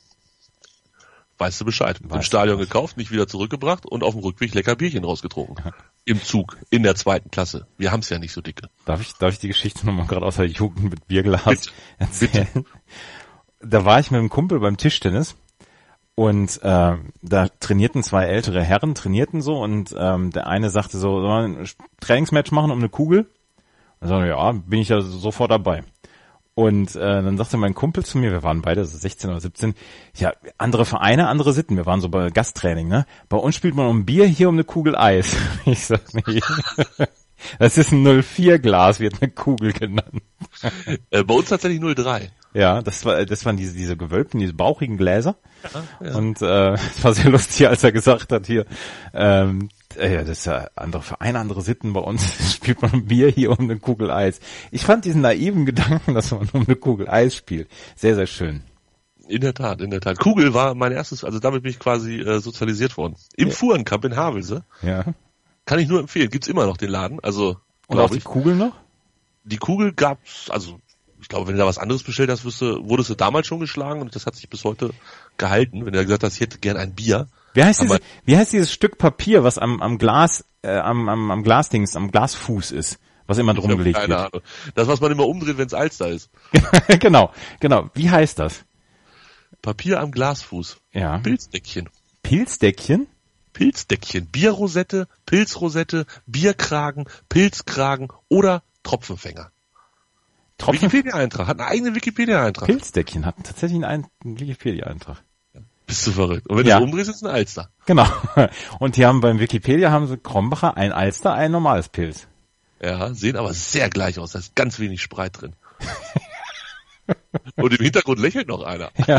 Weißt du Bescheid. Weißt Im Stadion was. gekauft, nicht wieder zurückgebracht und auf dem Rückweg lecker Bierchen rausgetrunken. Ja. Im Zug, in der zweiten Klasse. Wir haben es ja nicht so dicke. Darf ich, darf ich die Geschichte nochmal gerade aus der Jugend mit Bierglas Bitte. erzählen? Bitte. Da war ich mit einem Kumpel beim Tischtennis. Und äh, da trainierten zwei ältere Herren, trainierten so, und ähm, der eine sagte so, sollen wir ein Trainingsmatch machen um eine Kugel? Und so, ja, bin ich ja sofort dabei. Und äh, dann sagte mein Kumpel zu mir, wir waren beide so sechzehn oder siebzehn, ja, andere Vereine, andere Sitten, wir waren so bei Gasttraining, ne? Bei uns spielt man um Bier, hier um eine Kugel Eis. Ich sag, nee. Das ist ein null vier Glas, wird eine Kugel genannt. Äh, bei uns tatsächlich null drei. Ja, das war, das waren diese, diese gewölbten, diese bauchigen Gläser. Ja, ja. Und äh, es war sehr lustig, als er gesagt hat hier, ähm, äh, das ist ja andere Vereine, andere Sitten, bei uns spielt man ein Bier, hier um eine Kugel Eis. Ich fand diesen naiven Gedanken, dass man um eine Kugel Eis spielt, sehr, sehr schön. In der Tat, in der Tat. Kugel war mein erstes, also damit bin ich quasi äh, sozialisiert worden. Im ja. Fuhrenkamp in Havelse. Ja. Kann ich nur empfehlen. Gibt's immer noch den Laden. Also und auch die ich. Kugel noch? Die Kugel gab's, also ich glaube, wenn du da was anderes bestellt hast, wirst du, wurdest du damals schon geschlagen, und das hat sich bis heute gehalten. Wenn du gesagt hast, ich hätte gern ein Bier. Wie heißt, diese, wie heißt dieses Stück Papier, was am, am Glas, äh, am, am, am Glasdings, am Glasfuß ist, was immer drum gelegt wird? Keine Ahnung. Das, was man immer umdreht, wenn es Alster ist. Genau, genau. Wie heißt das? Papier am Glasfuß. Ja. Pilzdeckchen. Pilzdeckchen? Pilzdeckchen. Bierrosette, Pilzrosette, Bierkragen, Pilzkragen oder Tropfenfänger. Tropfen? Wikipedia-Eintrag. Hat einen eigenen Wikipedia-Eintrag. Pilzdeckchen hat tatsächlich einen, einen Wikipedia-Eintrag. Bist du verrückt. Und wenn ja. du umdrehst, ist es ein Alster. Genau. Und die haben beim Wikipedia, haben sie Krombacher, ein Alster, ein normales Pilz. Ja, sehen aber sehr gleich aus. Da ist ganz wenig Spreit drin. Und im Hintergrund lächelt noch einer. Ja.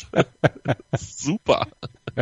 Super.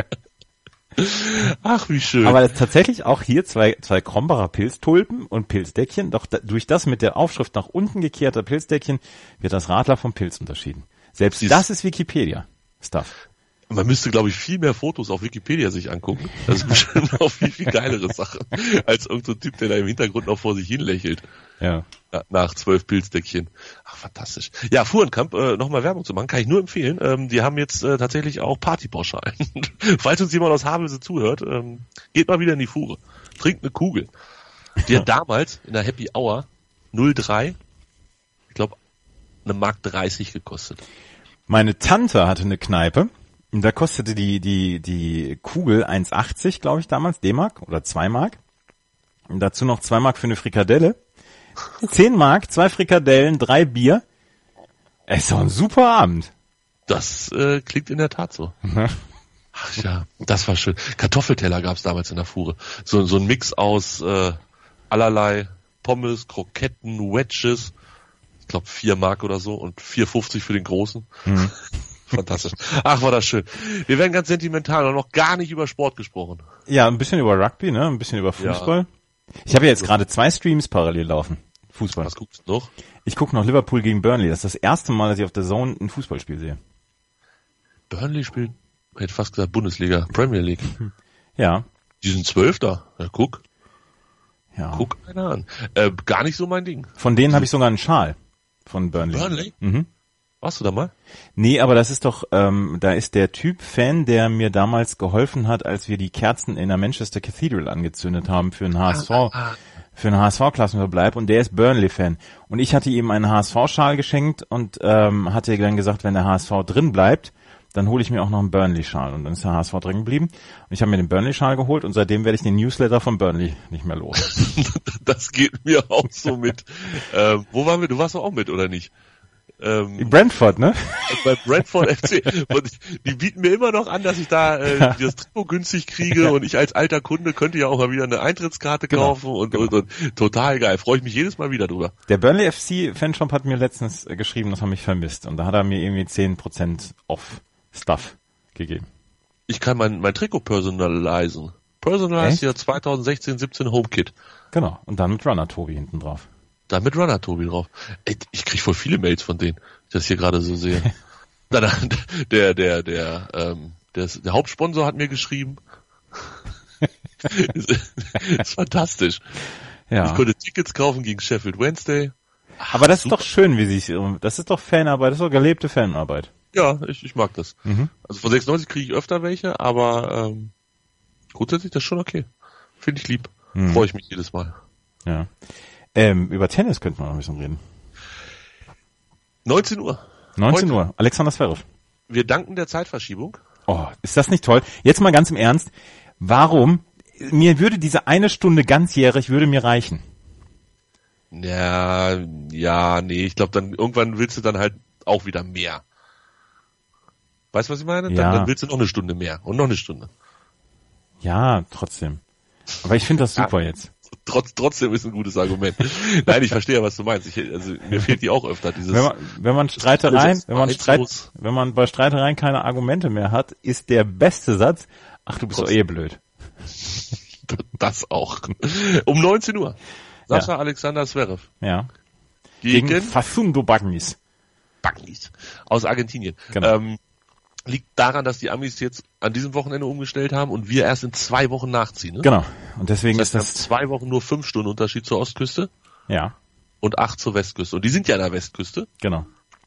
Ach, wie schön. Aber tatsächlich auch hier zwei, zwei Krombacher Pilztulpen und Pilzdeckchen. Doch da, durch das mit der Aufschrift nach unten gekehrter Pilzdeckchen wird das Radler vom Pilz unterschieden. Selbst Siehst das ist Wikipedia-Stuff. Man müsste, glaube ich, viel mehr Fotos auf Wikipedia sich angucken. Das ist bestimmt auch viel, viel geilere Sache, als irgendein so Typ, der da im Hintergrund noch vor sich hin lächelt. Ja. Na, nach zwölf Pilzdeckchen. Ach, fantastisch. Ja, Fuhrenkamp, äh, nochmal Werbung zu machen, kann ich nur empfehlen. Ähm, die haben jetzt äh, tatsächlich auch Partypauschalen. Falls uns jemand aus Havelse zuhört, ähm, geht mal wieder in die Fuhre. Trinkt eine Kugel. Die hat damals in der Happy Hour null drei, ich glaube, eine Mark dreißig gekostet. Meine Tante hatte eine Kneipe. Da kostete die die die Kugel eins achtzig, glaube ich, damals, D-Mark oder zwei Mark. Und dazu noch zwei Mark für eine Frikadelle. zehn Mark, zwei Frikadellen, drei Bier. Es ist doch ein super Abend. Das äh, klingt in der Tat so. Ach ja, das war schön. Kartoffelteller gab's damals in der Fuhre. So, so ein Mix aus äh, allerlei Pommes, Kroketten, Wedges. glaube vier Mark oder so und vier fünfzig für den Großen. Mhm. Fantastisch. Ach, war das schön. Wir werden ganz sentimental und noch gar nicht über Sport gesprochen. Ja, ein bisschen über Rugby, ne? Ein bisschen über Fußball. Ja. Ich habe ja jetzt gerade zwei Streams parallel laufen. Fußball. Was guckst du noch? Ich gucke noch Liverpool gegen Burnley. Das ist das erste Mal, dass ich auf der Zone ein Fußballspiel sehe. Burnley spielt, ich hätte fast gesagt Bundesliga, Premier League. Ja. Die sind Zwölfter. Ja, guck. Ja. Guck einer an. Äh, gar nicht so mein Ding. Von denen habe ich sogar einen Schal. Von Burnley. Burnley? Mhm. Warst du da mal? Nee, aber das ist doch, ähm, da ist der Typ Fan, der mir damals geholfen hat, als wir die Kerzen in der Manchester Cathedral angezündet haben für einen H S V, ah, ah. für einen H S V-Klassenverbleib, und der ist Burnley-Fan. Und ich hatte ihm einen H S V-Schal geschenkt und ähm, hatte dann gesagt, wenn der H S V drin bleibt, dann hole ich mir auch noch einen Burnley-Schal. Und dann ist der H S V drin geblieben. Und ich habe mir den Burnley-Schal geholt und seitdem werde ich den Newsletter von Burnley nicht mehr los. Das geht mir auch so mit. ähm, wo waren wir? Du warst doch auch mit, oder nicht? Ähm, Brentford, ne? Bei Brentford F C. Und die bieten mir immer noch an, dass ich da äh, Ja. das Trikot günstig kriege, Ja. und ich als alter Kunde könnte ja auch mal wieder eine Eintrittskarte Genau. kaufen und, und, und total geil. Freue ich mich jedes Mal wieder drüber. Der Burnley F C-Fanshop hat mir letztens äh, geschrieben, dass er mich vermisst. Und da hat er mir irgendwie zehn Prozent off Stuff gegeben. Ich kann mein, mein Trikot personalisieren. Personalize hier zwanzig sechzehn siebzehn HomeKit. Genau. Und dann mit Runner Tobi hinten drauf. Da mit Runner Tobi drauf. Ey, ich krieg voll viele Mails von denen, ich das hier gerade so sehe. Dann, der, der, der, ähm, der, der Hauptsponsor hat mir geschrieben. Das ist fantastisch. Ja. Ich konnte Tickets kaufen gegen Sheffield Wednesday. Aber das super. ist doch schön, wie sich, das ist doch Fanarbeit, das ist doch gelebte Fanarbeit. Ja, ich, ich mag das. Mhm. Also von sechsundneunzig kriege ich öfter welche, aber ähm, grundsätzlich das ist schon okay. Finde ich lieb. Mhm. Freue ich mich jedes Mal. Ja. Ähm, über Tennis könnte man noch ein bisschen reden. neunzehn Uhr. neunzehn Heute. Uhr. Alexander Zverev. Wir danken der Zeitverschiebung. Oh, ist das nicht toll? Jetzt mal ganz im Ernst. Warum? Mir würde diese eine Stunde ganzjährig würde mir reichen. Ja, ja, nee, ich glaube, dann irgendwann willst du dann halt auch wieder mehr. Weißt du, was ich meine? Dann, Ja. dann willst du noch eine Stunde mehr und noch eine Stunde. Ja, trotzdem. Aber ich finde das super Ja. jetzt. Trotz, trotzdem ist ein gutes Argument. Nein, ich verstehe ja, was du meinst. Ich, also mir fehlt die auch öfter. Dieses. Wenn man, wenn man Streitereien, Dieses wenn man Vereinslos. Streit, wenn man bei Streitereien keine Argumente mehr hat, ist der beste Satz: Ach, du bist doch eh blöd. Das auch. Um neunzehn Uhr. Sascha Ja. Alexander Zverev Ja. Gegen, gegen Facundo Bagnis. Bagnis aus Argentinien. Genau. Ähm, liegt daran, dass die Amis jetzt an diesem Wochenende umgestellt haben und wir erst in zwei Wochen nachziehen. Ne? Genau. Und deswegen Das heißt, ist wir das, haben zwei Wochen nur fünf Stunden Unterschied zur Ostküste ja, und acht zur Westküste. Und die sind ja an der Westküste. genau.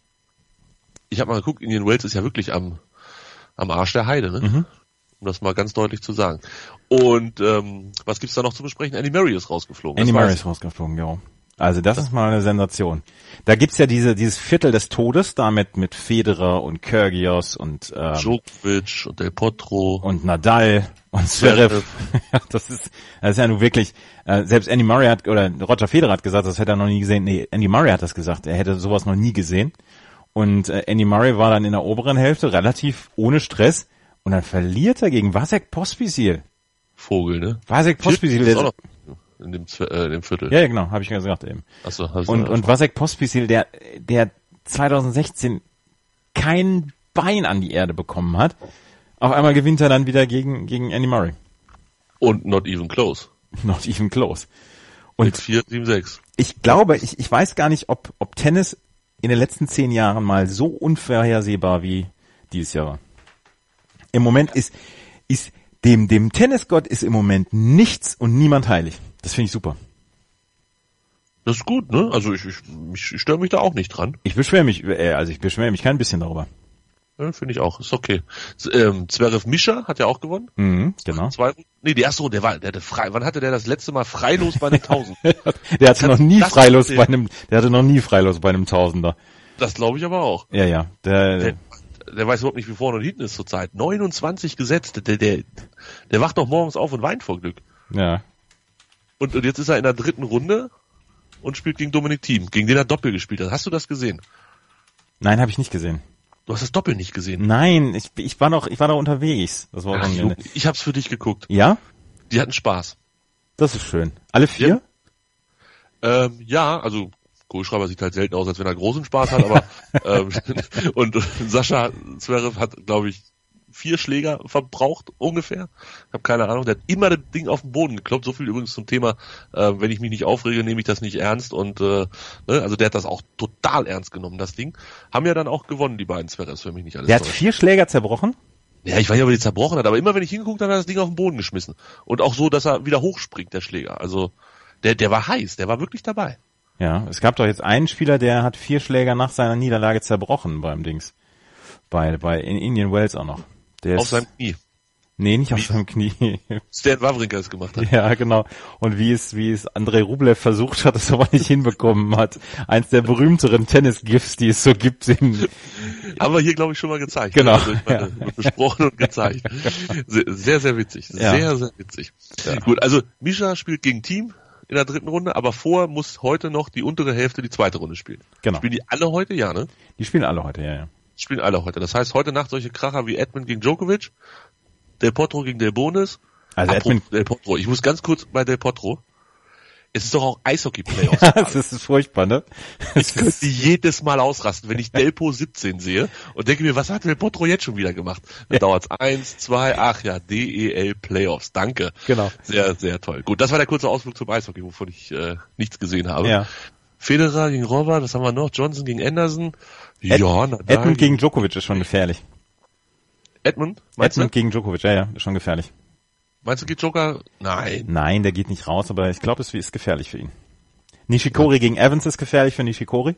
Ich habe mal geguckt, Indian Wells ist ja wirklich am, am Arsch der Heide, ne? Mhm. Um das mal ganz deutlich zu sagen. Und ähm, was gibt's da noch zu besprechen? Andy Murray ist rausgeflogen. Andy das Murray weiß ist rausgeflogen, ja. Also das ist mal eine Sensation. Da gibt's ja diese dieses Viertel des Todes, damit mit Federer und Kyrgios und ich. ähm, Djokovic und Del Potro. und Nadal und Zverev. Das ist das ist ja nun wirklich, äh, selbst Andy Murray hat, oder Roger Federer hat gesagt, das hätte er noch nie gesehen. Nee, Andy Murray hat das gesagt, er hätte sowas noch nie gesehen. Und äh, Andy Murray war dann in der oberen Hälfte relativ ohne Stress und dann verliert er gegen Vasek Pospisil. Vogel, ne? Vasek Pospisil, ist auch der, noch in dem, Zwe- äh, in dem Viertel. ja, ja, genau, habe ich ja gesagt eben. Achso, hast du Und, und Vasek Pospisil, der, der zwanzig sechzehn kein Bein an die Erde bekommen hat, auf einmal gewinnt er dann wieder gegen, gegen Andy Murray. und not even close. Not even close. Und sechs vier, sieben sechs. ich glaube, ich, ich weiß gar nicht, ob, ob Tennis in den letzten zehn Jahren mal so unvorhersehbar wie dieses Jahr war. Im Moment ist, ist dem, dem Tennisgott ist im Moment nichts und niemand heilig. Das finde ich super. Das ist gut, ne? Also ich, ich, ich, ich störe mich da auch nicht dran. Ich beschwere mich, äh, also ich beschwere mich kein bisschen darüber. Ja, finde ich auch. Ist okay. Z- Ähm, Zverev Mischa hat ja auch gewonnen. Mhm, genau. Zwei, nee, die erste Runde, der war, der hatte frei. Wann hatte der das letzte Mal freilos bei einem Tausend? Der hatte noch nie das freilos erzählen? bei einem, der hatte noch nie freilos bei einem Tausender. Das glaube ich aber auch. Ja, ja. Der, Der, der weiß überhaupt nicht, wie vorne und hinten ist zurzeit. neunundzwanzig gesetzt. Der, der, der wacht doch morgens auf und weint vor Glück. ja. Und, und jetzt ist er in der dritten Runde und spielt gegen Dominik Thiem, gegen den er Doppel gespielt hat. Hast du das gesehen? Nein, habe ich nicht gesehen. Du hast das Doppel nicht gesehen. Nein, ich, ich war noch, ich war noch unterwegs. Das war Ach, so Junge, ein, ich hab's für dich geguckt. ja? Die hatten Spaß. Das ist schön. Alle vier? Ähm, ja, also Kohlschreiber sieht halt selten aus, als wenn er großen Spaß hat, aber ähm, und, und Sascha Zverev hat, glaube ich, vier Schläger verbraucht, ungefähr. Ich habe keine Ahnung. Der hat immer das Ding auf den Boden gekloppt. So viel übrigens zum Thema, äh, wenn ich mich nicht aufrege, nehme ich das nicht ernst. Und äh, ne, also der hat das auch total ernst genommen, das Ding. Haben ja dann auch gewonnen, die beiden Zverevs, für mich nicht alles. Der hat täuscht. vier Schläger zerbrochen? Ja, ich weiß nicht, ob er die zerbrochen hat, aber immer wenn ich hingeguckt habe, hat er das Ding auf den Boden geschmissen. Und auch so, dass er wieder hochspringt, der Schläger. Also der, der war heiß, der war wirklich dabei. Ja, es gab doch jetzt einen Spieler, der hat vier Schläger nach seiner Niederlage zerbrochen beim Dings. Bei, bei in Indian Wells auch noch. Der Auf ist, seinem Knie. Nee, nicht auf seinem Knie. Stan Wawrinka es gemacht hat. Ja, genau. Und wie es, wie es Andrei Rublev versucht hat, es aber nicht hinbekommen hat. Eins der berühmteren Tennis-GIFs, die es so gibt. In Haben wir hier, glaube ich, schon mal gezeigt. Genau. Also ich meine, Ja. besprochen und gezeigt. Sehr, sehr witzig. Ja. Sehr, sehr witzig. Ja. Gut, also Mischa spielt gegen Team in der dritten Runde, aber vor muss heute noch die untere Hälfte die zweite Runde spielen. Genau. Spielen die alle heute? Ja, ne? Die spielen alle heute, ja, ja. Spielen alle heute. Das heißt, heute Nacht solche Kracher wie Edmund gegen Djokovic, Del Potro gegen Del Bonis. Also Apropos Edmund, Del Potro. Ich muss ganz kurz bei Del Potro. Es ist doch auch Eishockey-Playoffs. das ist furchtbar, ne? Ich könnte jedes Mal ausrasten, wenn ich Delpo siebzehn sehe und denke mir, was hat Del Potro jetzt schon wieder gemacht? Dann Ja. dauert's eins, zwei, ach ja, D E L Playoffs. Danke. Genau. Sehr, sehr toll. Gut, das war der kurze Ausflug zum Eishockey, wovon ich äh, nichts gesehen habe. Ja. Federer gegen Robert, was haben wir noch? Johnson gegen Anderson. Ed- ja, Nadal Edmund gegen Djokovic ist schon gefährlich. Edmund? Meinst Edmund du? gegen Djokovic, ja, ja, ist schon gefährlich. Meinst du, geht Joker? Nein. Nein, der geht nicht raus, aber ich glaube, es ist gefährlich für ihn. Nishikori ja. gegen Evans ist gefährlich für Nishikori.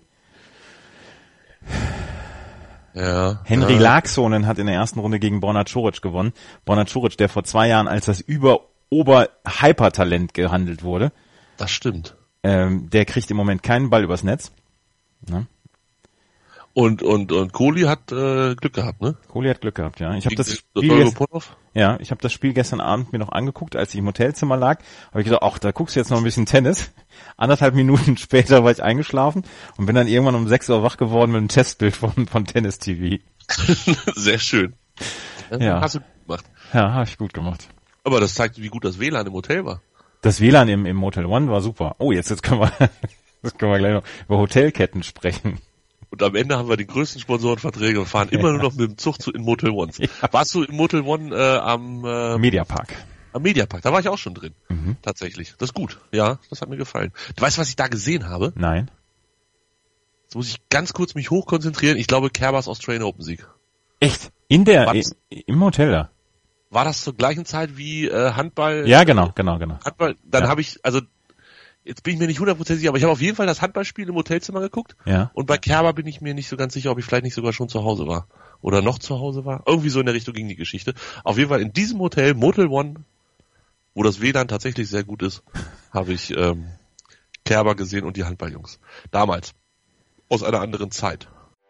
Ja. Henry ja. Laaksonen hat in der ersten Runde gegen Borna Coric gewonnen. Borna Coric, der vor zwei Jahren als das Über-Ober-Hypertalent gehandelt wurde. Das stimmt. Ähm, der kriegt im Moment keinen Ball übers Netz. Ne? Und und und Kohli hat äh, Glück gehabt, ne? Kohli hat Glück gehabt, ja. Ich habe das Spiel Dolgopolov? Ja, ich habe das Spiel gestern Abend mir noch angeguckt, als ich im Hotelzimmer lag. Habe ich gedacht, ach, da guckst du jetzt noch ein bisschen Tennis. Anderthalb Minuten später war ich eingeschlafen und bin dann irgendwann um sechs Uhr wach geworden mit einem Testbild von von Tennis T V. Sehr schön. Ja. Hast du gut gemacht. Ja, habe ich gut gemacht. Aber das zeigt, wie gut das W L A N im Hotel war. Das W L A N im, im Motel One war super. Oh, jetzt, jetzt können wir, jetzt können wir gleich noch über Hotelketten sprechen. Und am Ende haben wir die größten Sponsorenverträge und fahren immer nur noch mit dem Zug zu in Motel One. Ja. Warst du im Motel One äh, am äh, Mediapark? Am Mediapark, da war ich auch schon drin. Mhm. Tatsächlich. Das ist gut. Ja, das hat mir gefallen. Du weißt, was ich da gesehen habe? Nein. Jetzt muss ich ganz kurz mich hochkonzentrieren. Ich glaube, Kerbers Australian Open Sieg. Echt? In der, War i, im Hotel da? War das zur gleichen Zeit wie äh, Handball? Ja, genau, genau, genau. Handball, dann Ja. habe ich, also jetzt bin ich mir nicht hundertprozentig sicher, aber ich habe auf jeden Fall das Handballspiel im Hotelzimmer geguckt. Ja. Und bei Kerber bin ich mir nicht so ganz sicher, ob ich vielleicht nicht sogar schon zu Hause war. Oder noch zu Hause war. Irgendwie so in der Richtung ging die Geschichte. Auf jeden Fall in diesem Hotel, Motel One, wo das W L A N tatsächlich sehr gut ist, habe ich ähm, Kerber gesehen und die Handballjungs. Damals. Aus einer anderen Zeit.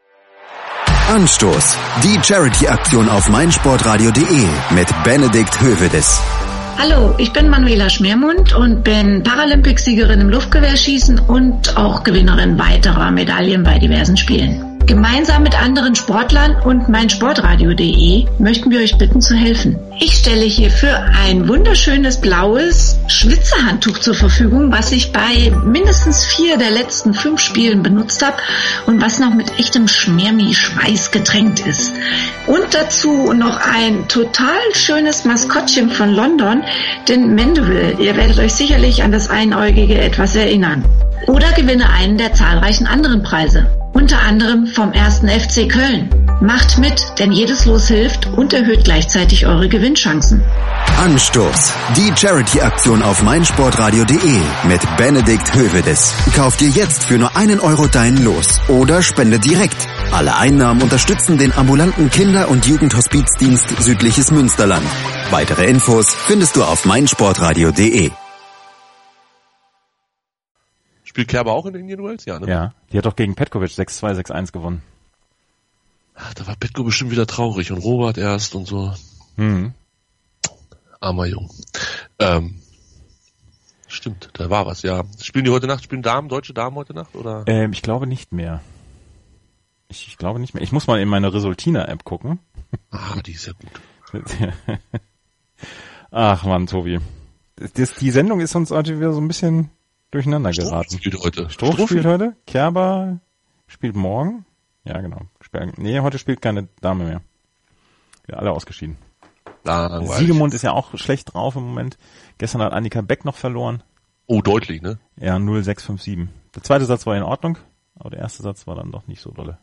Anstoß. Die Charity-Aktion auf meinsportradio punkt de mit Benedikt Hövedes. Hallo, ich bin Manuela Schmermund und bin Paralympicsiegerin im Luftgewehrschießen und auch Gewinnerin weiterer Medaillen bei diversen Spielen. Gemeinsam mit anderen Sportlern und meinsportradio punkt de möchten wir euch bitten zu helfen. Ich stelle hierfür ein wunderschönes blaues Schwitzerhandtuch zur Verfügung, was ich bei mindestens vier der letzten fünf Spielen benutzt habe und was noch mit echtem Schmermi-Schweiß getränkt ist. Und dazu noch ein total schönes Maskottchen von London, den Mandeville. Ihr werdet euch sicherlich an das Einäugige etwas erinnern. Oder gewinne einen der zahlreichen anderen Preise. Unter anderem vom ersten F C Köln. Macht mit, denn jedes Los hilft und erhöht gleichzeitig eure Gewinnchancen. Anstoß. Die Charity-Aktion auf meinsportradio punkt de mit Benedikt Hövedes. Kauf dir jetzt für nur einen Euro dein Los oder spende direkt. Alle Einnahmen unterstützen den ambulanten Kinder- und Jugendhospizdienst Südliches Münsterland. Weitere Infos findest du auf meinsportradio punkt de. Spielt Kerber auch in Indian Wells? Ja, ne? Ja. Die hat doch gegen Petkovic sechs zwei, sechs eins gewonnen. Ach, da war Petko bestimmt wieder traurig und Robert erst und so. Mhm. Armer Jung. Ähm, stimmt, da war was, ja. Spielen die heute Nacht, spielen Damen, deutsche Damen heute Nacht, oder? Ähm, ich glaube nicht mehr. Ich, ich glaube nicht mehr. Ich muss mal in meine Resultina-App gucken. Ah, die ist ja gut. Ach Mann, Tobi. Das, die Sendung ist uns heute wieder so ein bisschen durcheinander geraten. Struff spielt heute. Struff, Struff spielt heute, Kerber spielt morgen. Ja, genau. Nee, heute spielt keine Dame mehr. Ja, alle ausgeschieden. Langweilig. Siegemund ist ja auch schlecht drauf im Moment. Gestern hat Annika Beck noch verloren. Oh, deutlich, ne? Ja, null sechs fünf sieben. Der zweite Satz war in Ordnung, aber der erste Satz war dann doch nicht so dolle.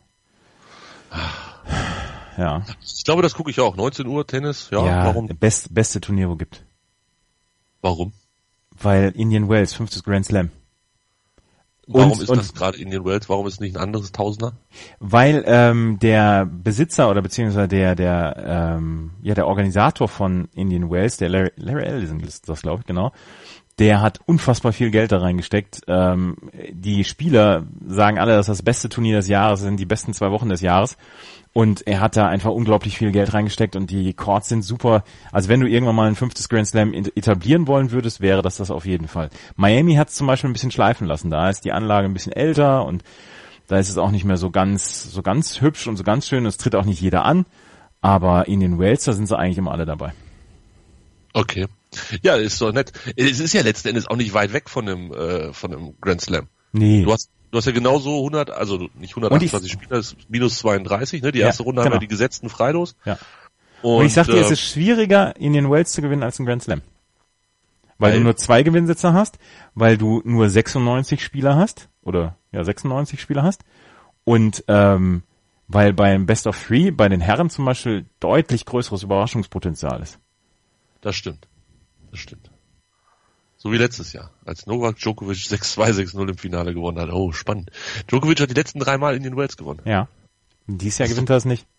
Ja. Ich glaube, das gucke ich auch. neunzehn Uhr Tennis, ja, ja warum? Best, beste Turnier, wo gibt. Warum? Weil Indian Wells, fünftes Grand Slam. Warum und, ist und, das gerade Indian Wells? Warum ist es nicht ein anderes Tausender? Weil ähm, der Besitzer oder beziehungsweise der der ähm, ja der Organisator von Indian Wells, der Larry, Larry Ellison ist das, glaube ich, genau, der hat unfassbar viel Geld da reingesteckt. Ähm, die Spieler sagen alle, dass das beste Turnier des Jahres sind, die besten zwei Wochen des Jahres. Und er hat da einfach unglaublich viel Geld reingesteckt und die Courts sind super. Also wenn du irgendwann mal ein fünftes Grand Slam etablieren wollen würdest, wäre das das auf jeden Fall. Miami hat es zum Beispiel ein bisschen schleifen lassen. Da ist die Anlage ein bisschen älter und da ist es auch nicht mehr so ganz so ganz hübsch und so ganz schön. Es tritt auch nicht jeder an. Aber in den Wells, da sind sie eigentlich immer alle dabei. Okay. Ja, ist doch nett. Es ist ja letzten Endes auch nicht weit weg von einem, äh, von einem Grand Slam. Nee. Du hast Du hast ja genauso hundert, also nicht hundertachtundzwanzig Spieler, das ist minus zweiunddreißig, ne? Die erste ja, Runde genau. haben wir die gesetzten Freilos. Ja. Und, und ich sag dir, äh, es ist schwieriger, in den Wells zu gewinnen als ein Grand Slam. Weil, weil du nur zwei Gewinnsitzer hast, weil du nur sechsundneunzig Spieler hast, oder ja sechsundneunzig Spieler hast, und ähm, weil beim Best of Three bei den Herren zum Beispiel deutlich größeres Überraschungspotenzial ist. Das stimmt. Das stimmt. So wie letztes Jahr, als Novak Djokovic sechs zwei, sechs null im Finale gewonnen hat. Oh, spannend. Djokovic hat die letzten drei Mal in den Wells gewonnen. Ja. Dieses Jahr gewinnt er es nicht.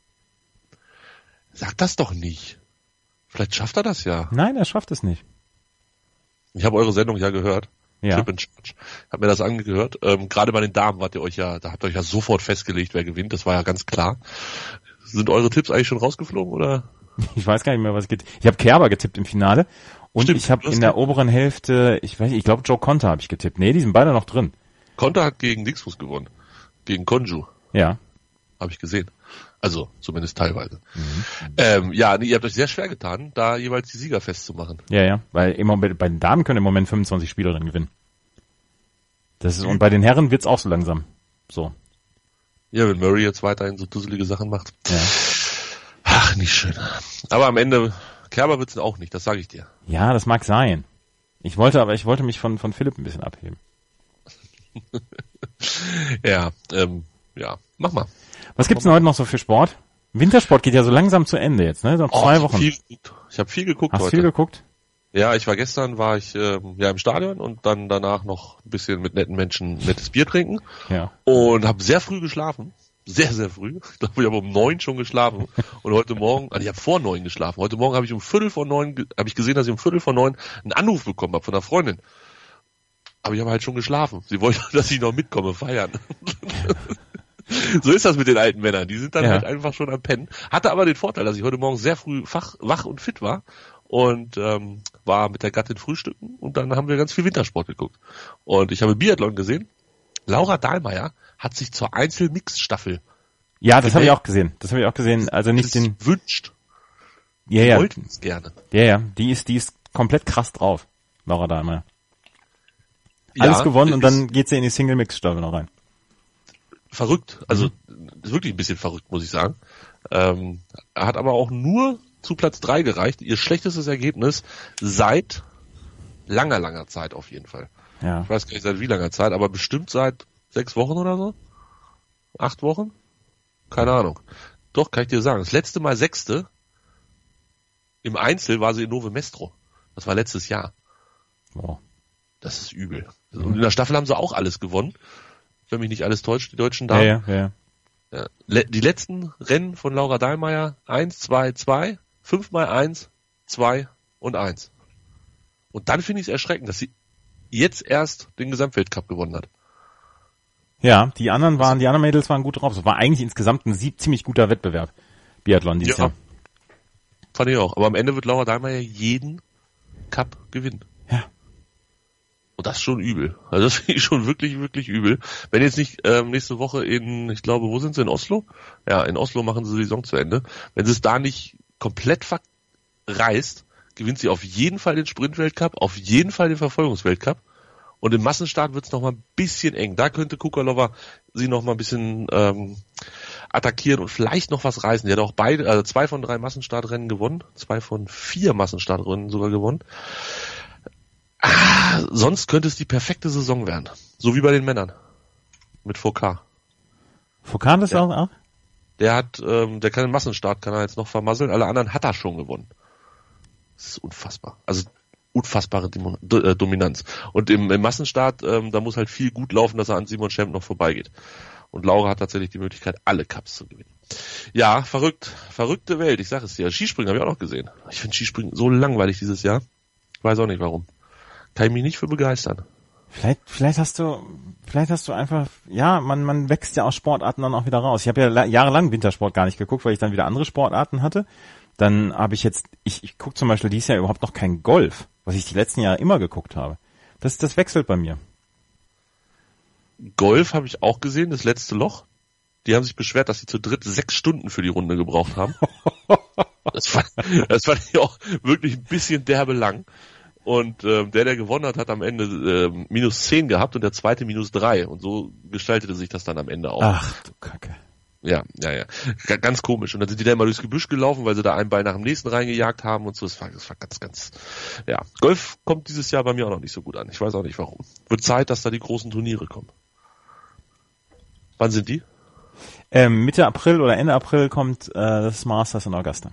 Sag das doch nicht. Vielleicht schafft er das ja. Nein, er schafft es nicht. Ich habe eure Sendung ja gehört. Ja. Clip and Charge. Hab mir das angehört. Ähm, gerade bei den Damen wart ihr euch ja, da habt ihr euch ja sofort festgelegt, wer gewinnt. Das war ja ganz klar. Sind eure Tipps eigentlich schon rausgeflogen, oder? Ich weiß gar nicht mehr, was geht. Ich habe Kerber getippt im Finale. Und Stimmt, ich habe in der oberen Hälfte, ich weiß nicht, ich glaube Joe Konta habe ich getippt. Nee, die sind beide noch drin. Konta hat gegen Dingsfuß gewonnen. Gegen Konju. Ja. Habe ich gesehen. Also, zumindest teilweise. Mhm. Ähm, ja, nee, ihr habt euch sehr schwer getan, da jeweils die Sieger festzumachen. Ja, ja, weil immer bei den Damen können im Moment fünfundzwanzig Spielerinnen gewinnen. Das ist, und bei den Herren wird's auch so langsam. So. Ja, wenn Murray jetzt weiterhin so dusselige Sachen macht. Ja. Ach, nicht schön. Aber am Ende, Kerber wird's auch nicht, das sage ich dir. Ja, das mag sein. Ich wollte aber, ich wollte mich von, von Philipp ein bisschen abheben. ja, ähm, ja, mach mal. Was gibt's denn heute noch so für Sport? Wintersport geht ja so langsam zu Ende jetzt, ne? Noch oh, zwei ich Wochen. Hab viel, ich habe viel geguckt Hast heute. Hast viel geguckt? Ja, ich war gestern, war ich ähm, ja im Stadion und dann danach noch ein bisschen mit netten Menschen nettes Bier trinken. Ja. Und habe sehr früh geschlafen. Sehr, sehr früh. Ich glaube, ich habe um neun schon geschlafen. Und heute Morgen, also ich habe vor neun geschlafen. Heute Morgen habe ich um Viertel vor neun, habe ich gesehen, dass ich um Viertel vor neun einen Anruf bekommen habe von einer Freundin. Aber ich habe halt schon geschlafen. Sie wollte, dass ich noch mitkomme, feiern. So ist das mit den alten Männern. Die sind dann ja. halt einfach schon am Pennen. Hatte aber den Vorteil, dass ich heute Morgen sehr früh wach, wach und fit war. Und ähm, war mit der Gattin frühstücken. Und dann haben wir ganz viel Wintersport geguckt. Und ich habe Biathlon gesehen. Laura Dahlmeier hat sich zur Einzelmix-Staffel. Ja, das habe ich auch gesehen. Das habe ich auch gesehen. Also nicht den wünscht. Ja, ja. Wollten es gerne. Ja, ja. Die ist, die ist komplett krass drauf. Laura Dahlmeier. Alles ja, gewonnen und dann geht sie in die Single-Mix-Staffel noch rein. Verrückt. Also mhm. ist wirklich ein bisschen verrückt, muss ich sagen. Ähm, er hat aber auch nur zu Platz drei gereicht. Ihr schlechtestes Ergebnis seit langer, langer Zeit auf jeden Fall. Ja. Ich weiß gar nicht seit wie langer Zeit, aber bestimmt seit sechs Wochen oder so? Acht Wochen? Keine Ahnung. Doch, kann ich dir sagen. Das letzte Mal Sechste im Einzel war sie in Nove Mestro. Das war letztes Jahr. Oh. Das ist übel. Und in der Staffel haben sie auch alles gewonnen. Wenn mich nicht alles täuscht, die deutschen Damen. Ja, ja, ja. ja. Die letzten Rennen von Laura Dahlmeier, eins, zwei, zwei, fünf mal eins, zwei und eins. Und dann finde ich es erschreckend, dass sie jetzt erst den Gesamtweltcup gewonnen hat. Ja, die anderen waren, die anderen Mädels waren gut drauf. Es war eigentlich insgesamt ein ziemlich guter Wettbewerb. Biathlon dieses ja. Jahr. Fand ich auch. Aber am Ende wird Laura Dahlmeier jeden Cup gewinnen. Ja. Und das ist schon übel. Also das finde ich schon wirklich, wirklich übel. Wenn jetzt nicht ähm, nächste Woche in, ich glaube, wo sind sie, in Oslo? Ja, in Oslo machen sie die Saison zu Ende. Wenn sie es da nicht komplett verreißt, gewinnt sie auf jeden Fall den Sprintweltcup, auf jeden Fall den Verfolgungsweltcup Und im Massenstart wird's noch mal ein bisschen eng. Da könnte Kukalova sie noch mal ein bisschen ähm, attackieren und vielleicht noch was reißen. Die hat auch beide, also zwei von drei Massenstartrennen gewonnen, zwei von vier Massenstartrennen sogar gewonnen. Ah, sonst könnte es die perfekte Saison werden. So wie bei den Männern. Mit Foucault. Foucault ist ja. auch, auch? Der hat, ähm, der kann den Massenstart, kann er jetzt noch vermasseln. Alle anderen hat er schon gewonnen. Das ist unfassbar. Also unfassbare Demo- D- Dominanz. Und im, im Massenstart, ähm, da muss halt viel gut laufen, dass er an Simon Schemp noch vorbeigeht. Und Laura hat tatsächlich die Möglichkeit, alle Cups zu gewinnen. Ja, verrückt. Verrückte Welt, ich sag es dir. Skispringen habe ich auch noch gesehen. Ich finde Skispringen so langweilig dieses Jahr. Ich weiß auch nicht warum. Kann ich mich nicht für begeistern. Vielleicht, vielleicht hast du, vielleicht hast du einfach, ja, man, man wächst ja aus Sportarten dann auch wieder raus. Ich habe ja la- jahrelang Wintersport gar nicht geguckt, weil ich dann wieder andere Sportarten hatte. Dann habe ich jetzt, ich, ich gucke zum Beispiel dieses Jahr überhaupt noch kein Golf, was ich die letzten Jahre immer geguckt habe. Das, das wechselt bei mir. Golf habe ich auch gesehen, das letzte Loch. Die haben sich beschwert, dass sie zu dritt sechs Stunden für die Runde gebraucht haben. Das fand, das fand ich auch wirklich ein bisschen derbe lang. Und ähm, der, der gewonnen hat, hat am Ende ähm, minus zehn gehabt und der zweite minus drei. Und so gestaltete sich das dann am Ende auch. Ach du Kacke. Ja, ja, ja. G- ganz komisch. Und dann sind die da immer durchs Gebüsch gelaufen, weil sie da einen Ball nach dem nächsten reingejagt haben und so. Das war, das war ganz, ganz, ja. Golf kommt dieses Jahr bei mir auch noch nicht so gut an. Ich weiß auch nicht warum. Wird Zeit, dass da die großen Turniere kommen. Wann sind die? Ähm, Mitte April oder Ende April kommt äh, das Masters in Augusta.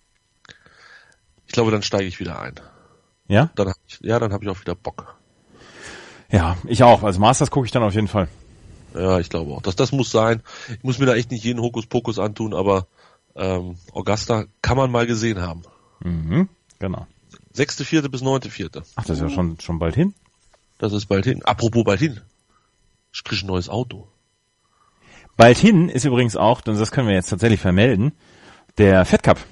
Ich glaube, dann steige ich wieder ein. Ja? Dann hab ich, ja, dann habe ich auch wieder Bock. Ja, ich auch. Also Masters gucke ich dann auf jeden Fall. Ja, ich glaube auch. Das, das muss sein. Ich muss mir da echt nicht jeden Hokuspokus antun, aber ähm, Augusta kann man mal gesehen haben. Mhm, genau. Sechste, vierte bis neunte, vierte. Ach, das ist ja schon schon bald hin. Das ist bald hin. Apropos bald hin. Ich krieg ein neues Auto. Bald hin ist übrigens auch, und das können wir jetzt tatsächlich vermelden, der Fed Cup.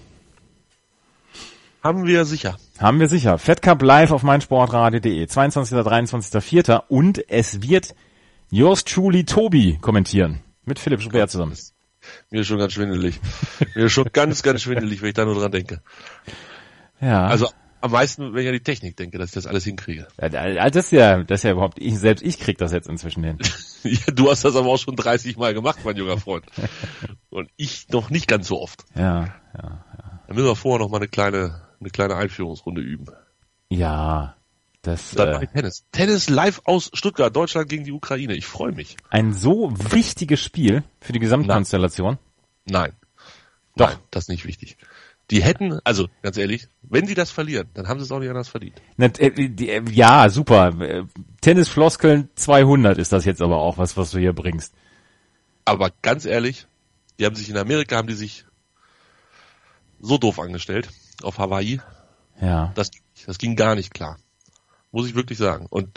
Haben wir sicher. Haben wir sicher. Fed Cup live auf meinsportradio punkt de. zweiundzwanzigster, dreiundzwanzigster vierter Und es wird yours truly Tobi kommentieren. Mit Philipp Schubert zusammen. Mir ist schon ganz schwindelig. Mir ist schon ganz, ganz schwindelig, wenn ich da nur dran denke. Ja. Also am meisten, wenn ich an die Technik denke, dass ich das alles hinkriege. Ja, das ist ja, das ist ja überhaupt, ich, selbst ich krieg das jetzt inzwischen hin. Ja, du hast das aber auch schon dreißig Mal gemacht, mein junger Freund. Und ich noch nicht ganz so oft. Ja, ja, ja. Dann müssen wir vorher noch mal eine kleine, eine kleine Einführungsrunde üben. Ja, das, Und dann äh, mache ich Tennis. Tennis live aus Stuttgart, Deutschland gegen die Ukraine. Ich freue mich. ein so wichtiges Spiel für die Gesamtkonstellation. Nein. Doch. Nein, das ist nicht wichtig. Die hätten, also ganz ehrlich, wenn sie das verlieren, dann haben sie es auch nicht anders verdient. Na, äh, die, äh, ja, super. Äh, Tennisfloskeln zweihundert ist das jetzt aber auch, was, was du hier bringst. Aber ganz ehrlich, die haben sich in Amerika, haben die sich so doof angestellt, auf Hawaii. Ja. Das, das ging gar nicht klar. Muss ich wirklich sagen. Und